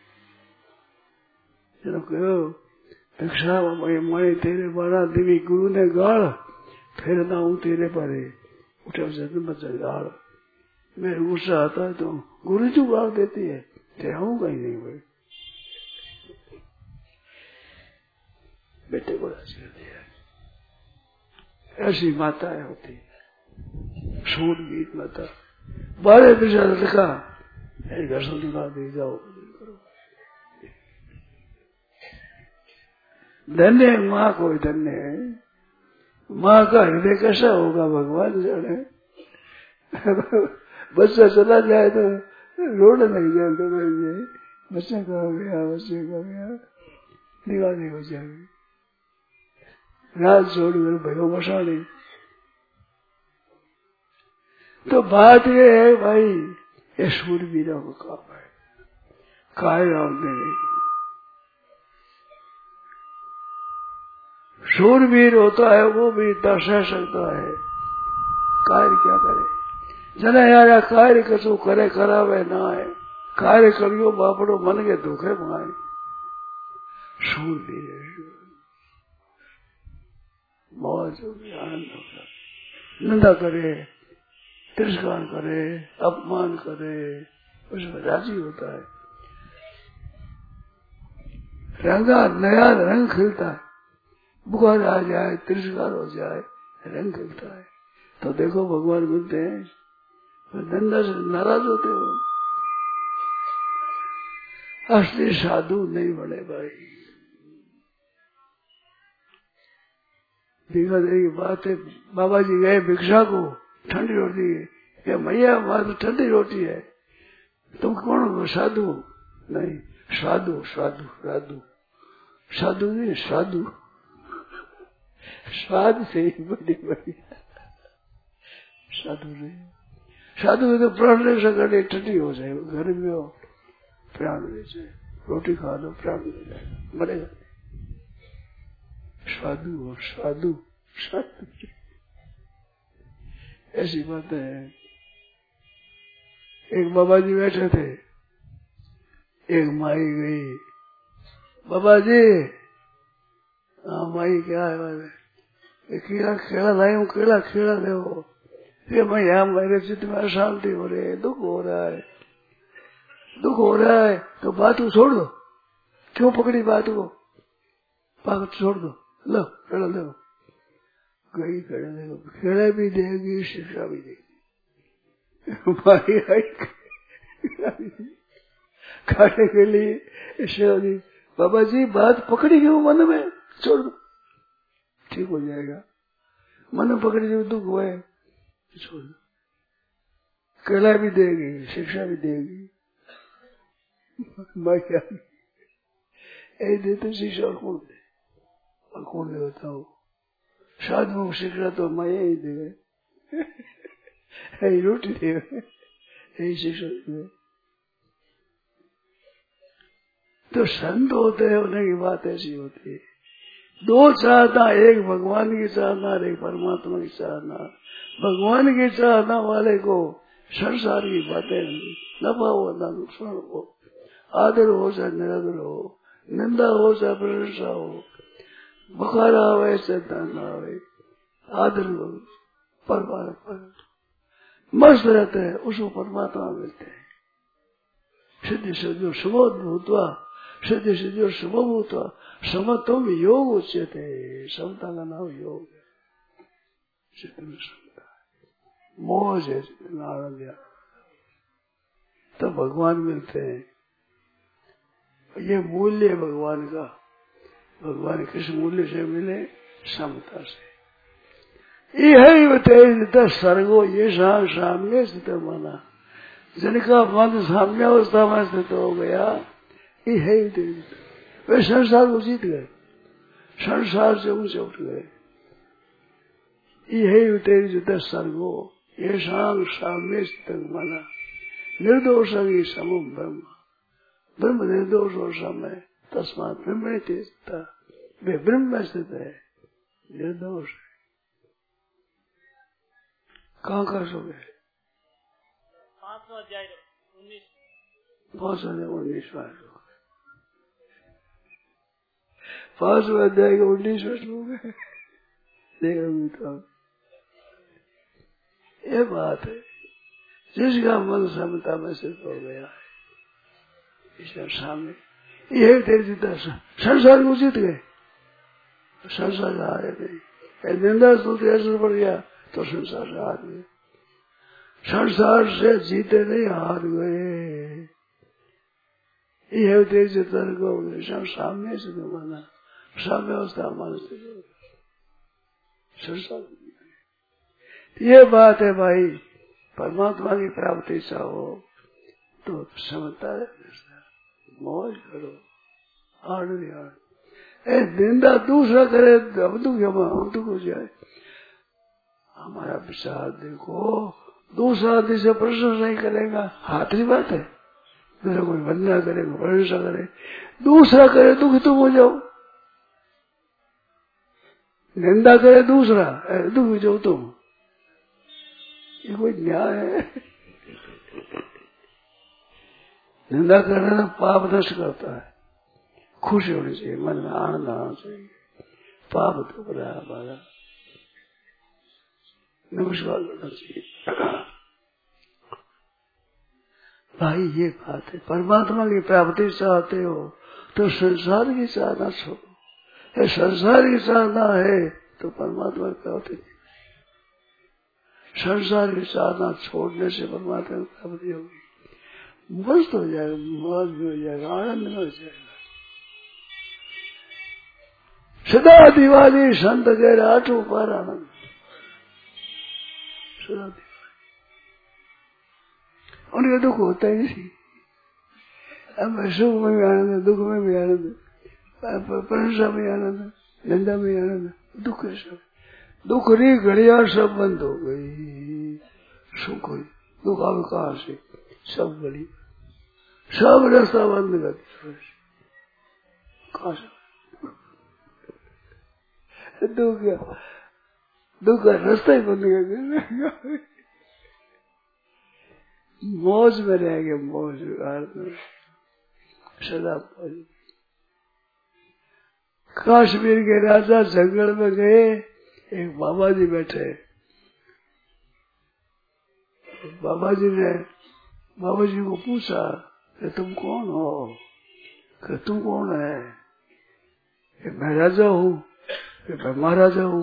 जब कहो भिक्षा माए तेरे 12 देवी गुरु ने गाड़, फिर ना हूं तेरे परे उठे से बच्चा गाड़। मेरे गुस्सा आता है तो गुरु जी गाड़ देती है, हूँ कहीं नहीं भाई। बेटे को राज कर दिया। ऐसी माताएं होती है, शूरवीर माता। 12 पैसा लिखा घर से निकाल दे जाओ करो। धन्य माँ को धन्य है। माँ का हृदय कैसा होगा भगवान जाने। बच्चा चला जाए तो रोड नहीं जाते रहेंगे, बच्चा कहा गया बच्चे का गया निकाली हो जाएगी। रात छोड़ कर भयो मसाड़ी। तो बात ये है भाई, ये शूरवीरों का काम है, काय राम देने। शूरवीर होता है वो भी दर्शा सकता है, कार्य क्या करे। जना यार कार्य कसो करे करावे ना है, कार्य करियो बापड़ो मन के दुखे पाए। शूरवीर है, बहुत आनंद होता, निंदा करे तिरस्कार करे अपमान करे उसमें राजी होता है। रंगा नया रंग खिलता है, बुखार आ जाए तिरस्कार हो जाए रंग खिलता है। तो देखो भगवान बोलते हैं निंदा से नाराज होते हो, असली साधु नहीं बने भाई। भिक्षा देने की बात है, बाबा जी गए भिक्षा को, ठंडी रोटी है, मैया वहां तो ठंडी रोटी है, तुम कौन हो साधु? नहीं साधु साधु साधु साधु नहीं साधु, स्वाद से ही बड़ी बड़ी साधु नहीं। साधु तो प्राण ले सके ठंडी हो जाए, घर में हो प्राण ले जाए, रोटी खा लो प्राण ले जाए, मरेगा। साधु हो साधु साधु, ऐसी बात है। एक बाबा जी बैठे थे, एक माई गई, बाबा जी हाँ माई क्या है? कीड़ा खेड़ा लायू, कीड़ा खेड़ा ले फिर मैं यहाँ मेरे चित्त में अशांति हो रही है, दुख हो रहा है, दुख हो रहा है, तो बात को छोड़ दो। क्यों पकड़ी बात को? बात छोड़ दो, लो खेड़ा ले गई, खेड़ा ले, खेड़ा भी देगी, शिक्षा भी देगी। भाई खाने के लिए शिवाजी बाबा जी बात पकड़ी क्यों मन में? छोड़ दो, ठीक हो जाएगा। मन में पकड़ी जो दुख हुआ है छोड़ दो, केला भी देगी, शिक्षा भी देगी। मैं क्या देते शिक्षा और कौन दे? और कौन दे बताओ? साधु शिक्षा तो मैं ही दे, रोटी दे, यही शिक्षा दे। तो संत होते हैं, उन्हें की बात ऐसी होती है। दो चाहना, एक भगवान की चाहना, एक परमात्मा की चाहना। भगवान की चाहना वाले को संसार की बातें नफा हो ना नुकसान हो, आदर हो चाहे निरादर हो, निंदा हो चाहे प्रशंसा हो, बुखार आवे चाहे धन आवे, आदर हो पर मस्त रहते हैं, उसको परमात्मा मिलते हैं। सिद्धि से जो सुबोध भूतवा, सिद्धि से जो शुभ भूतवा, समत्वम योग उच्यते। समता का नाम योग है। मौज है, आनंद, तो भगवान मिलते हैं। ये मूल्य है भगवान का। भगवान किस मूल्य से मिले? समता से। यही तेज सर्गो ये सामने स्थित माना, जिनका मन साम्य अवस्था में स्थित हो गया, यही तेज वे संसार को जीत गए, संसार से ऊंचे उठ गए। यही तेज सर्गो ये साम्य स्थित माना, निर्दोष समम ब्रह्म, ब्रह्म निर्दोष और समय, तस्मात ब्रह्म तेजता, वे ब्रह्म में स्थित है, निर्दोष है। कहाँ कर सोगे? 5वां अध्याय 19 5वां अध्याय का 19वां श्लोक है। देखो ये बात है, जिसका मन समता में स्थित हो गया है, इसके सामने यही तेज संसार को जीत गए, संसार से हारे नहीं। निंदा स्तुति असर पड़ गया तो संसार से हार गए, संसार से जीते नहीं, हार गए। यह तेज तर्क हो गए, सामने से तो माना, सामने अवस्था मानते संसार। ये बात है भाई, परमात्मा की प्राप्ति चाहो तो समझता है, मौज करो, आनंद। निंदा दूसरा करे अब दुख हो जाए। हमारा विचार देखो, दूसरा आदमी से प्रशंसा नहीं करेगा, हाथरी बात है। दूसरा कोई वंदना करे, प्रशंसा करे, दूसरा करे दुखी तुम हो जाओ। निंदा करे दूसरा, दुखी जाओ तुम, ये कोई न्याय है? निंदा करना पाप नष्ट करता है। खुशी होनी चाहिए, मन में आनंद आना चाहिए। पाप तो बड़ा हमारा नमस्कार करना चाहिए। भाई ये बात है, परमात्मा की प्राप्ति चाहते हो तो संसार की चाहना छोड़ो। संसार की चाहना है तो परमात्मा की प्राप्ति नहीं। संसार की चाहना छोड़ने से परमात्मा की प्राप्ति होगी। मस्त हो जाएगा, मौज भी हो जाएगा, आनंद में हो जाएगा। सदा दिवाली संत के राठों पर आनंद, सदा दिवाली। उनका दुख होता ही नहीं। अब सुख में भी आनंद है, दुख में भी आनंद है, प्रशंसा में आनंद है, निंदा में आनंद है, दुख है सब। दुख री घड़िया सब बंद हो गई, सुख हुई। दुख अब कहाँ से? सब गली, सब रास्ता बंद कर दिया। कहाँ से दुख का रास्ता ही बंद कर दिया। मौज में रहेंगे, मौज में सदा मौज। कश्मीर के राजा जंगल में गए, एक बाबा जी बैठे, बाबा जी ने बाबा जी को पूछा कि तुम कौन हो? कि तुम कौन है? कि मैं राजा हूँ, कि मैं महाराजा हूँ।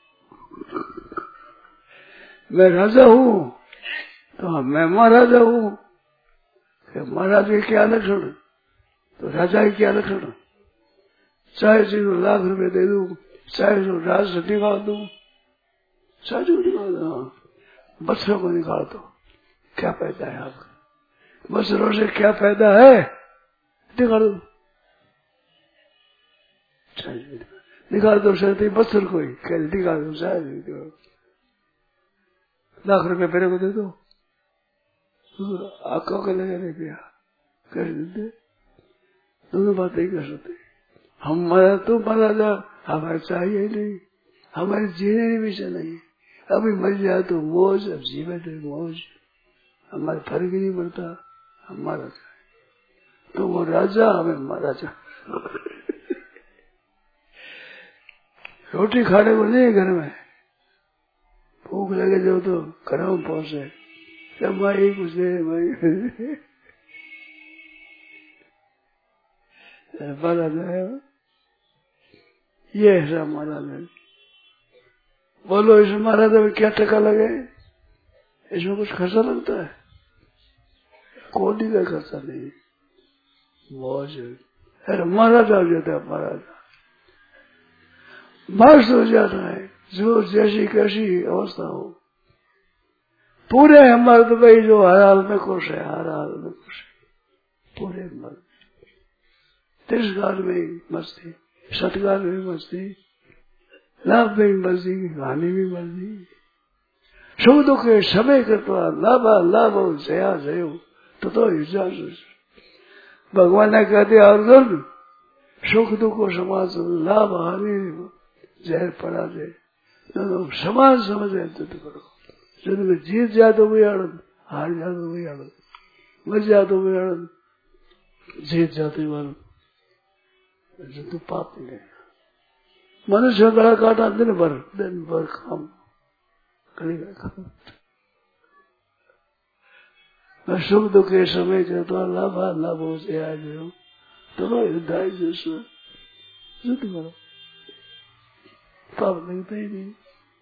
मैं राजा हूँ तो मैं महाराजा हूँ। कि महाराज के क्या लक्षण तो राजा के क्या लक्षण? चाहे जी को लाख रुपए दे दूं, चाहे जो राज से निकाल दूं, चाहे जो निकाल दो, बच्चों को निकाल दो, क्या फायदा है आपका? बच्चों से क्या फायदा है? निकाल दो, निकाल दो, शर्त बच्चों को ही कह निकाल दो, चाहे लाख रुपए मेरे को दे दो, आका को लगे नहीं पिया कर देते। दोनों बातें ही कर सकते। हमारा तो मारा जा, हमारे चाहिए नहीं, हमारे जीने की विषय नहीं। अभी मर जाए तो मौज, अब जीवे तो मौज, हमारे फर्क ही नहीं पड़ता। हमारा चाहे तो वो राजा, हमें महाराजा। रोटी खाने को नहीं घर में, भूख लगे जो तो घरों में पहुंचे, माई कुछ दे माई महाराजा है ये है महाराज है। बोलो इस महाराजा में क्या टका लगे? इसमें कुछ खर्चा लगता है? कोडी का खर्चा नहीं, मौज है। महाराजा हो जाता है, महाराजा मस्त हो जाता है, जो जैसी कैसी अवस्था हो। पूरे मर्द भाई जो हर हाल में खुश है, हर हाल में खुश है, पूरे मर्द। तिरस्कार में मस्ती, सत्कार में मस्ती, लाभ में मस्ती, हानि में मस्ती, सुख दुख के समय करता लाभा लाभ जया जयो तो भगवान ने कहते अर्जुन सुख दुख को समान लाभ हानि जहर पड़ा दे, समान समझे युद्ध करो। युद्ध में जीत जाए तो वही आनंद, हार जाए तो वही आनंद, मर जाए तो वही आनंद, जीत जाते आनंद। युद्ध पाप नहीं। मनुष्य गला काटा दिन भर काम करेगा काम। मैं सुख दुख के समय कहता लाभा लाभ से आ गयो तो युद्ध करो, पाप लगता ही नहीं।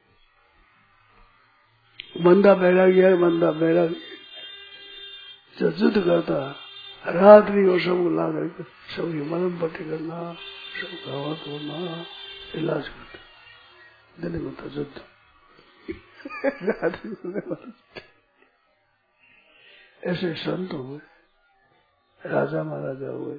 बंदा बैरागी है, बंदा बैरागी जो युद्ध करता रात्रि को सब ला करके सबकी मलम पट्टी करना, सब घावा तोड़ना, इलाज करता। दिन में तो युद्ध, रात्रि को ऐसे संत हुए, राजा महाराजा हुए,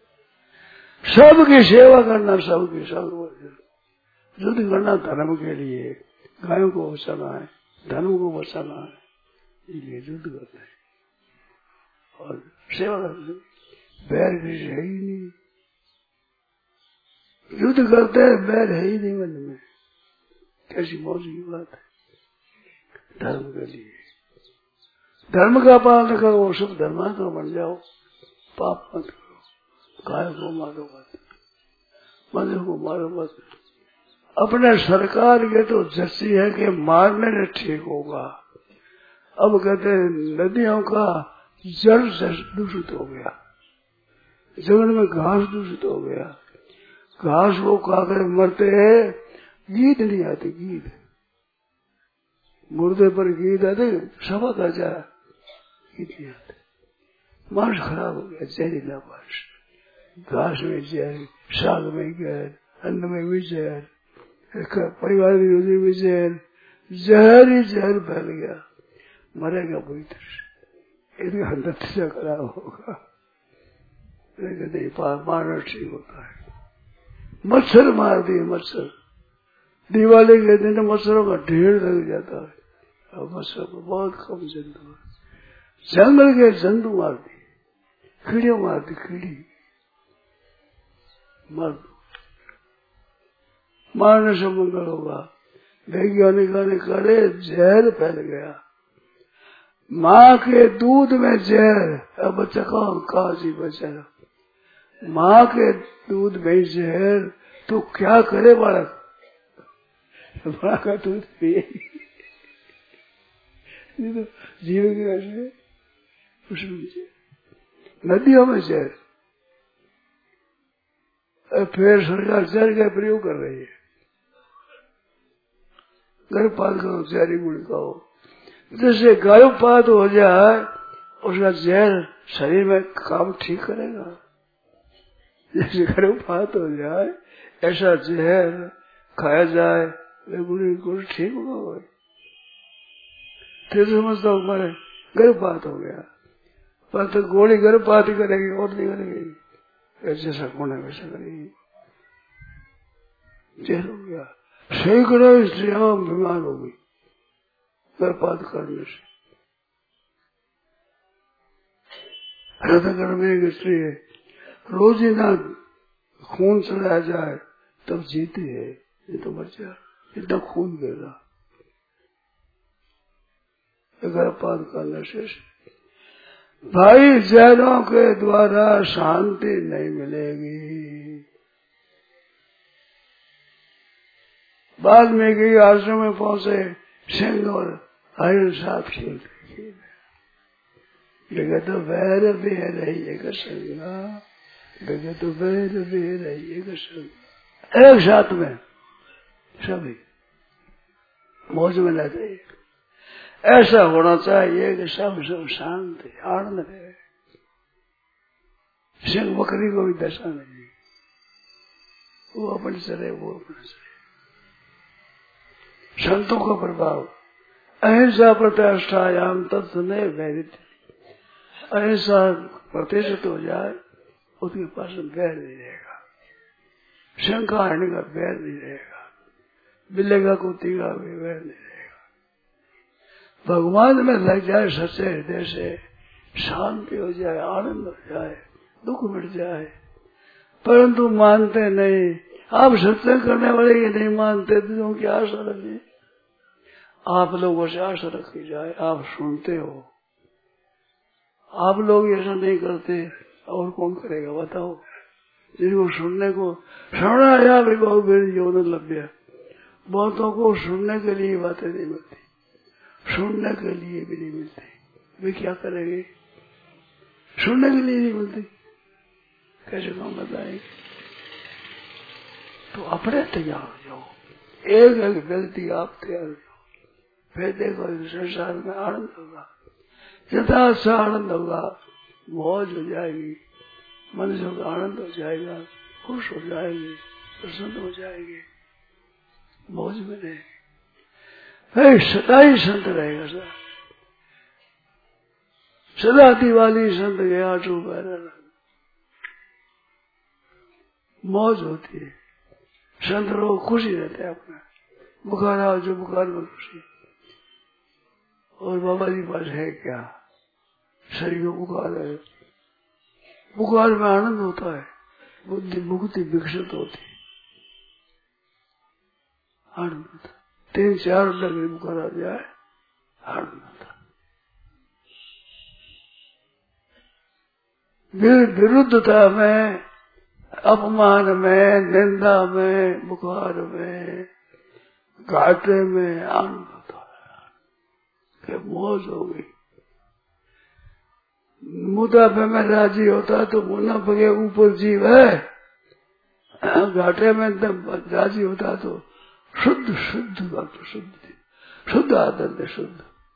सबकी सेवा करना, सबकी सब युद्ध करना धर्म के लिए, गायों को बचाना है, धर्म को बचाना है, इसलिए युद्ध करते हैं और सेवा करते। बैर किसी है ही नहीं, युद्ध करते हैं, बैर है ही नहीं मन में। कैसी मौज की बात है। धर्म के लिए, धर्म का पालन करो, सब धर्मात्मा बन जाओ, पाप मत करो, गाय को मारो मत, मंदिर को मारो मत। अपने सरकार के तो जस्सी है कि मारने से ठीक होगा। अब कहते हैं नदियों का जल दूषित हो गया, जंगल में घास दूषित हो गया, घास वो खाकर मरते हैं, गीत नहीं आते, गीत मुर्दे पर गीत आते, सभा का जा गीत नहीं आते। मांस खराब हो गया, जहरीला मांस, घास में जहर, साग में जहर, अन्न में भी जहर, परिवार की रोजी में जहर, जहर ही जहर फैल गया, मरेगा पूरी तरह से। इनका नतीजा खराब होगा। लेकिन नहीं, मारना ठीक होता है। मच्छर मार दिए, मच्छर दिवाली के दिन मच्छरों का ढेर लग जाता है, और मच्छर को बहुत कम जंतु है। जंगल के जंतु मार दिए, कीड़े मार दी, कीड़ी मार दो, मारने से मंगल होगा। वैज्ञानिक ने करे जहर फैल गया, माँ के दूध में जहर, अब बच्चा कहा जी बेचारा, माँ के दूध में जहर, तो क्या करे बालक? बड़ा का दूध पिएगी। तो जीव कैसे उसमें नदियों में जहर, फिर सरकार जहर का प्रयोग कर रही है। गर्भपात करो, जहरी गुण खाओ। जैसे गर्भपात हो जाए उसका जहर शरीर में काम ठीक करेगा। जैसे गर्भपात हो जाए ऐसा जहर खाया जाए गुण ठीक होगा। फिर समझता हूँ हमारे गर्भपात हो गया, पर तो गोली गर्भपात ही करेगी और नहीं करेगी। जैसा गुण है वैसा करेगी। जहर हो गया, सैकड़ों स्त्रियां बीमार हो गई गर्भपात करने से। हृदय में एक स्त्री है, रोज ही ना खून चलाया जाए तब जीती है, ये तो बच्चा इतना खून देगा गर्भपात करने से। भाई जहरों के द्वारा शांति नहीं मिलेगी। बाद में गई आश्रम में पहुंचे, सिंह और हरिण साथ खेलते जगत वैर बेर एक संगा, जगत वैर बेर एक संगा। एक साथ में सभी मौज में रहते हैं। ऐसा होना चाहिए कि सब शांत आनंद रहे। सिंह बकरी को भी दशा नहीं, वो अपने चले, वो अपने चले। संतों का प्रभाव अहिंसा प्रतिष्ठायाम तत्सने वैरित। अहिंसा प्रतिष्ठित हो जाए उसके पास बैर नहीं रहेगा, शंका हरने का बैर नहीं रहेगा, बिल्ले का कुत्ती का भी बैर नहीं रहेगा। भगवान में लग जाए सच्चे हृदय से, शांति हो जाए, आनंद हो जाए, दुख मिट जाए। परंतु मानते नहीं। आप सत्संग करने वाले ये नहीं मानते तो क्या आशा रखिए। आप लोगों से आशा रखी जाए, आप सुनते हो। आप लोग ऐसा नहीं करते और कौन करेगा बताओ। जिनको सुनने को सुना या भी बहुत मेरी जीवन लभ्य, बहुतों को सुनने के लिए बातें नहीं मिलती, सुनने के लिए भी नहीं मिलती। वे क्या करेंगे? सुनने के लिए नहीं मिलती, कैसे काम बताएंगे? तो अपने तैयार हो जाओ, एक एक व्यक्ति आप तैयार हो जाओ, फिर देखो संसार में आनंद होगा, यथार्थ आनंद होगा, मौज हो जाएगी, मनुष्य का आनंद हो जाएगा, खुश हो जाएंगे, प्रसन्न हो जाएंगे, मौज में रहेंगे। सदा ही संत रहेगा सर, सदा दिवाली संत गया चुप मौज होती है। संत लोग खुशी रहते हैं अपना, बुखार आओ जो बुखार में खुशी। और बाबा जी पास है क्या? शरीर को बुखार है, बुखार में आनंद होता है, बुद्धि मुक्ति विकसित होती है, आनंद होता। 3-4 डिग्री बुखार आ जाए आनंद होता। विरुद्धता में, अपमान में, निंदा में, बुखार में, घाटे में आनंद होता है कि मौज हो गई। मुनाफे में राजी होता तो मुनाफे के ऊपर जीव है, घाटे में राजी होता तो शुद्ध शुद्ध बात, शुद्ध आदत, शुद्ध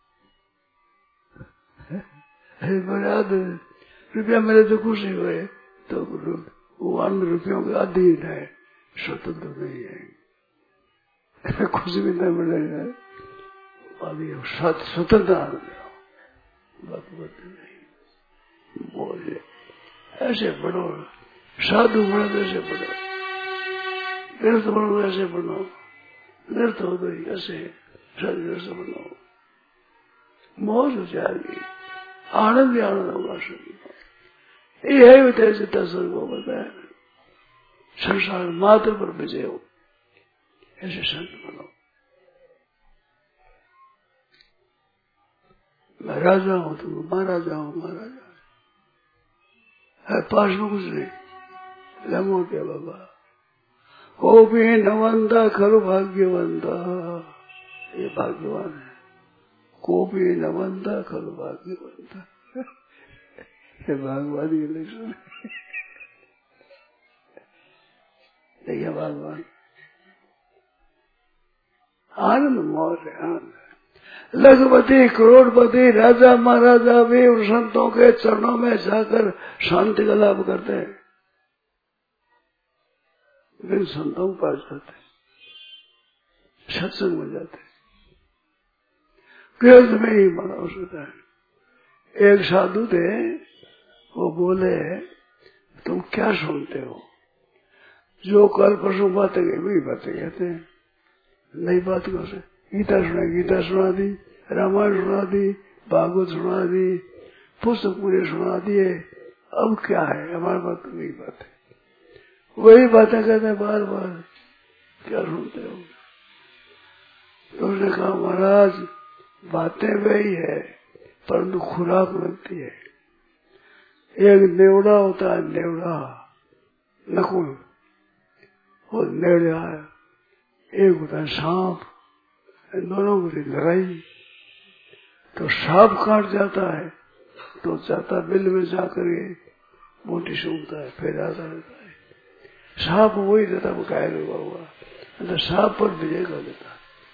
रुपया मेरे तो खुशी हुए तो वो अन्य रुपयों के अधीन है, स्वतंत्र नहीं है, खुशी भी नहीं मिलेगा। अभी स्वतंत्र आनंद नहीं बोले। ऐसे पढ़ो, साधु बनो तो ऐसे पढ़ो, तीर्थ बनो ऐसे बनो, तीर्थ हो तो ऐसे साधु ऐसे बनो, मौज हो जाएगी, आनंद ही आनंद होगा। यही तेजता स्वर्ग को बताया, संसार मात्र पर विजय हो, ऐसे संत बनो। मैं राजा हूं, तुम महाराजा हूं, महाराजा है, पास में कुछ नहीं, लंगोट है बाबा। को भी नवंदा खरु भाग्यवंता, ये भाग्यवान है। को भी नवंदा खरु भाग्यवंता, ये भागवादी लक्षण देखिए। भगवान आनंद मौज है, आनंद। लखपति करोड़पति राजा महाराजा भी उन संतों के चरणों में जाकर शांति का लाभ करते हैं, लेकिन संतों के पास जाते, सत्संग में जाते, गृहस्थ में ही मना हो सकता है। एक साधु थे, वो बोले तुम क्या सुनते हो? जो कल परसों बातें गई वही बातें कहते हैं, नई बात कौन से? गीता सुना दी, रामायण सुना दी, भागवत सुना दी, पुस्तक पूरे सुना दिए, अब क्या है? हमारे पास तो वही बात है, वही बातें कहते हैं बार बार, क्या सुनते हो? तो उसने कहा महाराज बातें वही है, परंतु खुराक लगती है। एक नेवड़ा होता है, नेवड़ा नकुल, वो नेवड़े आया। एक होता है सांप, इन दोनों की लड़ाई। तो सांप काट जाता है तो जाता बिल में जाकर के मोटी सूंघता है, फिर आता रहता है। सांप वही रहता, वो घायल हुआ हुआ, तो सांप पर विजय कर देता।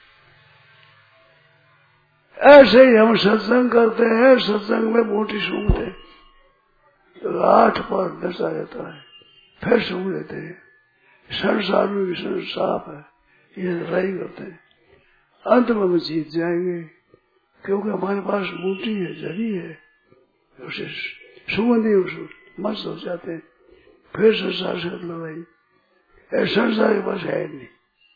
ऐसे ही हम सत्संग करते हैं, सत्संग में मोटी सूंघते हैं तो 8 पर 10 आ जाता है, फिर सूंघ लेते हैं। संसार में भी सांप है, ये लड़ाई करते हैं, अंत में हम जीत जाएंगे, क्योंकि हमारे पास मोटी है, जड़ी है, उसे सुगंधी मस्त हो जाते हैं। फिर संसार से लड़ाई, संसार के पास है नहीं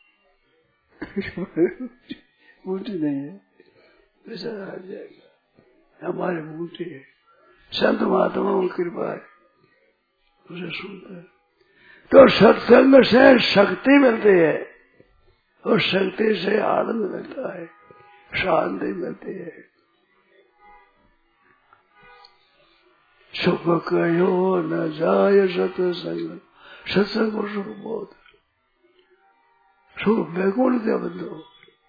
मोटी नहीं है, वैसा आ जाएगा। हमारे मोटी है, संत महात्माओं की कृपा है, उसे सुनते हैं। तो सत्संग से शक्ति मिलती है, और शक्ति से आनंद मिलता है, शांति मिलती है। सुख कहो न जाय सत्संग, सत्संग को सुख बहुत, सुख बैकुंठ क्या बंधो,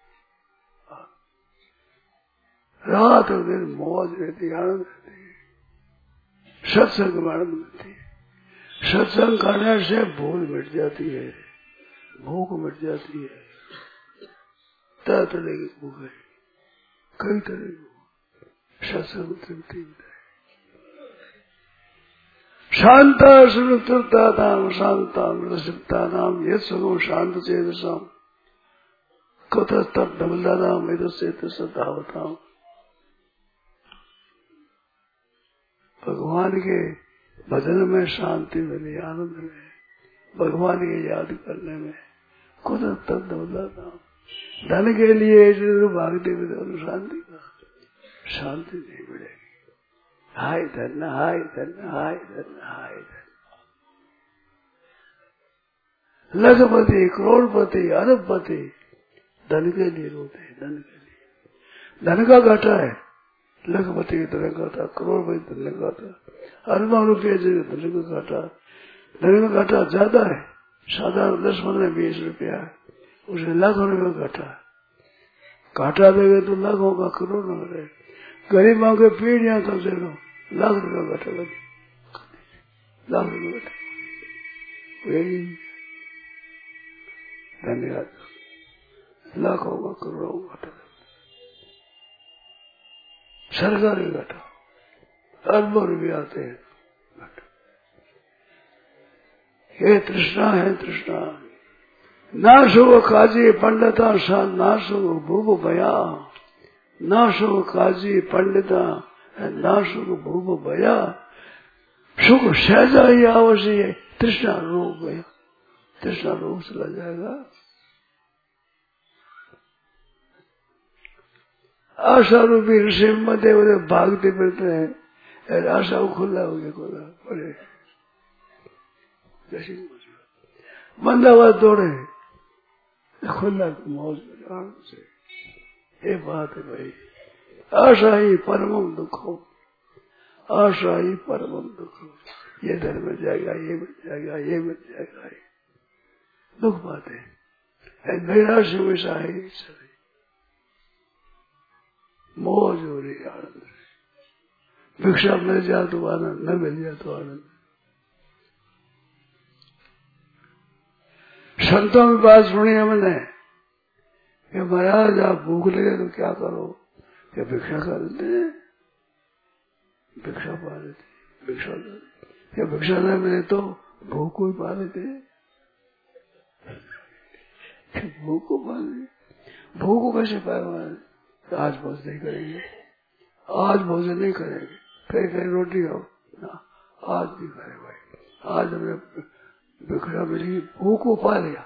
रात और दिन मौज रहती, आनंद रहती है। सत्संग में आनंद मिलती है। सत्संग करने से भूल मिट जाती है, भूख मिट जाती है, तरह तरह की भूख है, कई तरह की सत्संग तृप्ति है। शांता सुरता नाम शांता मृतसिप्ता नाम ये सुगम शांत चेतसाम कथ तब धमला नाम यदस्य सदावताम। भगवान के भजन में शांति मिली, आनंद में, भगवान के याद करने में खुद तब धमला नाम। धन के लिए भागते हुए शांति का शांति नहीं मिलेगी। हाय धन, हाय धन, हाय धन, हाय धन। लखपति करोड़पति अरबपति धन के लिए रोते हैं, धन के लिए। धन का घाटा है, लखपति का धन का घाटा, करोड़पति धन का घाटा, अरबों रुपये धन का घाटा। धन का घाटा ज्यादा है, साधारण 10, 15, 20 रुपया, उसे लाखों रुपये घाटा। घाटा देगा तो लाखों का करोड़ों में रहे। गरीबों के पीढ़ियां तो दे लो, लाख रुपया घाटा लगे, लाख रुपये घाटा। यही धन्यवाद, लाखों का करोड़ों घाटा, सरकारी घाटा, अरबों रुपये आते हैं घाटा। ये तृष्णा है, तृष्णा। नाशो काजी पंडिता नाशो भूप भया, नाशो काजी पंडिता नाशो भूप भया। सुख सहजा ही आवश्यक, तृष्णा रोग गया, तृष्णा रोग चला जाएगा। आशा रूपी ऋषि मध्य भागते फिरते हैं, आशा को खुला हो गया, खुला बोले मंदावाद दौड़े, खुला मौज से। ये बात है भाई, आशा ही परम दुखो, आशा ही परम दुखो। ये धन मिल जाएगा, ये मिल जाएगा, ये मिल जाएगा। दुख पाते हैं। नैराश्य में शाही मौज हो रही, आनंद। भिक्षा मिल जाए तो आनंद, न मिल जाए तो आनंद। संतों की बात सुनी हमने कि महाराज आप भूख लगे तो क्या करो, क्या भिक्षा कर देते हैं, भिक्षा पा लेते, भिक्षा क्या भिक्षा न मिले तो भूख को ही पा लेते, भूख को पा लेते। भूख को कैसे पाए? आज भोजन नहीं करेंगे, आज भोजन नहीं करेंगे, फिर कहीं रोटी खाओ ना, आज नहीं करे भाई, आज हमने भिक्षा मिली, भूख को पा लिया,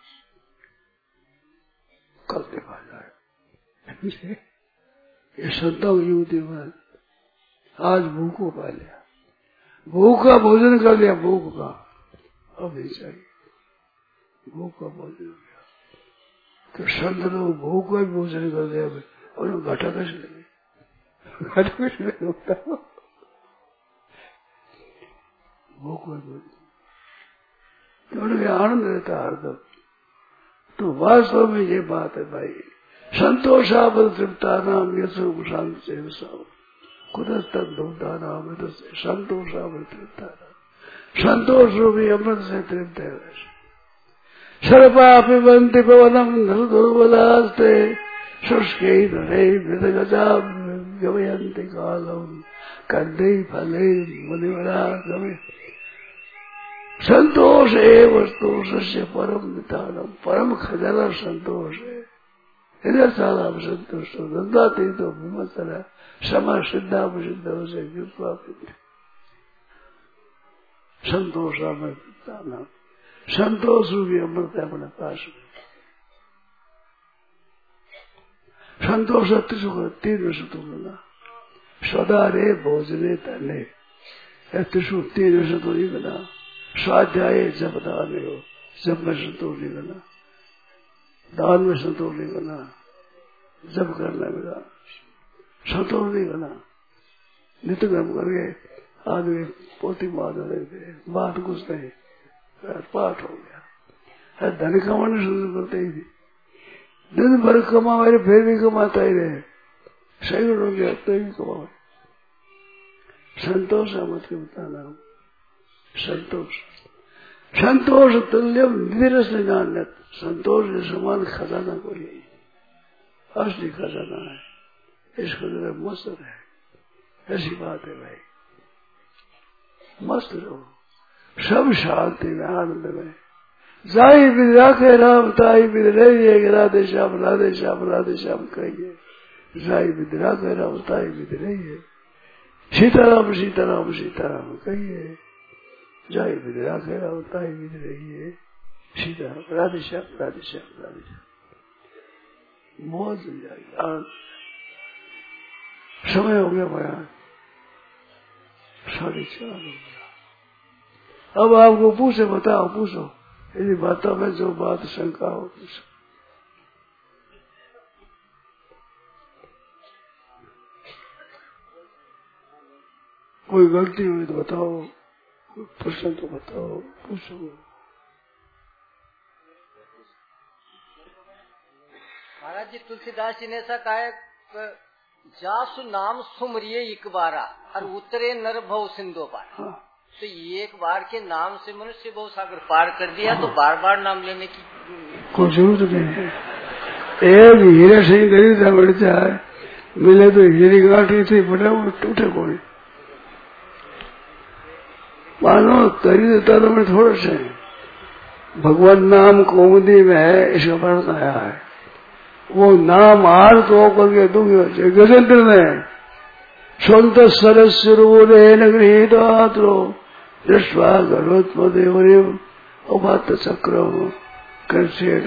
कल देखा जाए। ये संतों की युवती में आज भूख को पा लिया, भूख का भोजन कर लिया, भूख का अब नहीं चाहिए, भूख का भोजन हो गया। तो संत लोग भूख का भी भोजन कर लिया और घटा कैसे लगे, घटा कैसे लगे, भूख का भोजन तो उनके आनंद रहता है हरदम। तो वास्तव में ये बात है भाई, संतोषावल तृप्ता नाम यशो शांत से कुदस्त धूता नाम संतोषावल तृप्ता नाम, संतोष रूपी अमृत से तृप्त है। सर्पापि बंति पवनम दुर्बलास्ते शुष्के धरे मृदगजा गमयन्ति कालम कंदे फले मुनिवरा गमे। संतोष है वस्तु से परम निधानम, परम खजाना संतोष है। इधर सारा संतोष दंदाती तो विमसरा समा सिद्धा सिद्ध हो से कृपा संतोष नाम, संतोष रूपी अमृत है अपने पास में। संतोष तीन सुतु मिला, सदा रे भोजने तने त्रिशु तीन सुतु नहीं मिला। स्वाध्याय जब दान हो, जब में संतोष नहीं करना, दान में संतोष नहीं करना, जब करना मिला संतोष नहीं करना। नित्य कर्म करके आदमी पोती मार देते, बात कुछ नहीं, पाठ हो गया। धन कमाने शुरू करते ही थी, दिन भर कमा मेरे फिर भी कमाता ही रहे, सही हो गया तो भी कमा। संतोष मत के बताना, संतोष संतोष तुल्यम निरस ज्ञान, संतोष के समान खजाना कोई नहीं, असली खजाना है। इसको जरा मस्त है, ऐसी बात है भाई, मस्त रहो, सब शांति में आनंद में। जाई विद राखे राम ताई विद रहिए, राधे श्याम राधे श्याम राधे श्याम कहिए। जाई विद राखे राम ताई विद रहिए, सीताराम सीताराम सीताराम कहिए। जाई विद राखे राम ताई विद रहिए, सीताराम राधे श्याम राधे श्याम राधे श्याम। मौज हो जाएगी, आनंद। समय हो गया भैया 4:30 हो गया। अब आपको पूछे, बताओ, पूछो, यदि बातों में जो बात शंका हो पूछो। कोई गलती हुई तो बताओ, कोई प्रश्न तो बताओ, पूछो। महाराज जी, तुलसीदास जी ने ऐसा कहा है, जासु नाम सुमरिये एक बारा और उतरे नर भव सिंधु पार। हाँ। तो एक बार के नाम से मनुष्य भव सागर पार कर दिया, तो बार बार नाम लेने की कोई जरूरत नहीं है। एक हीरा सिंह गरीब था, बढ़ जाए मिले तो हीरी गांठी थी, बड़ा वो टूटे कोई मानो तरी देता तो मैं थोड़ा से। भगवान नाम कौमुदी में है, इसका वर्णन आया है। वो नाम हार तो करके दूंगे गजेंद्र में संत सरस्वरूरे नगृहीतो दृष्टवा गरोत्मदेवरिम उपात चक्र कृष्ण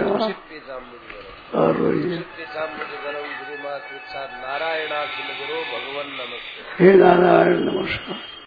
नारायण भगवान नमस्ते। हे नारायण नमस्कार।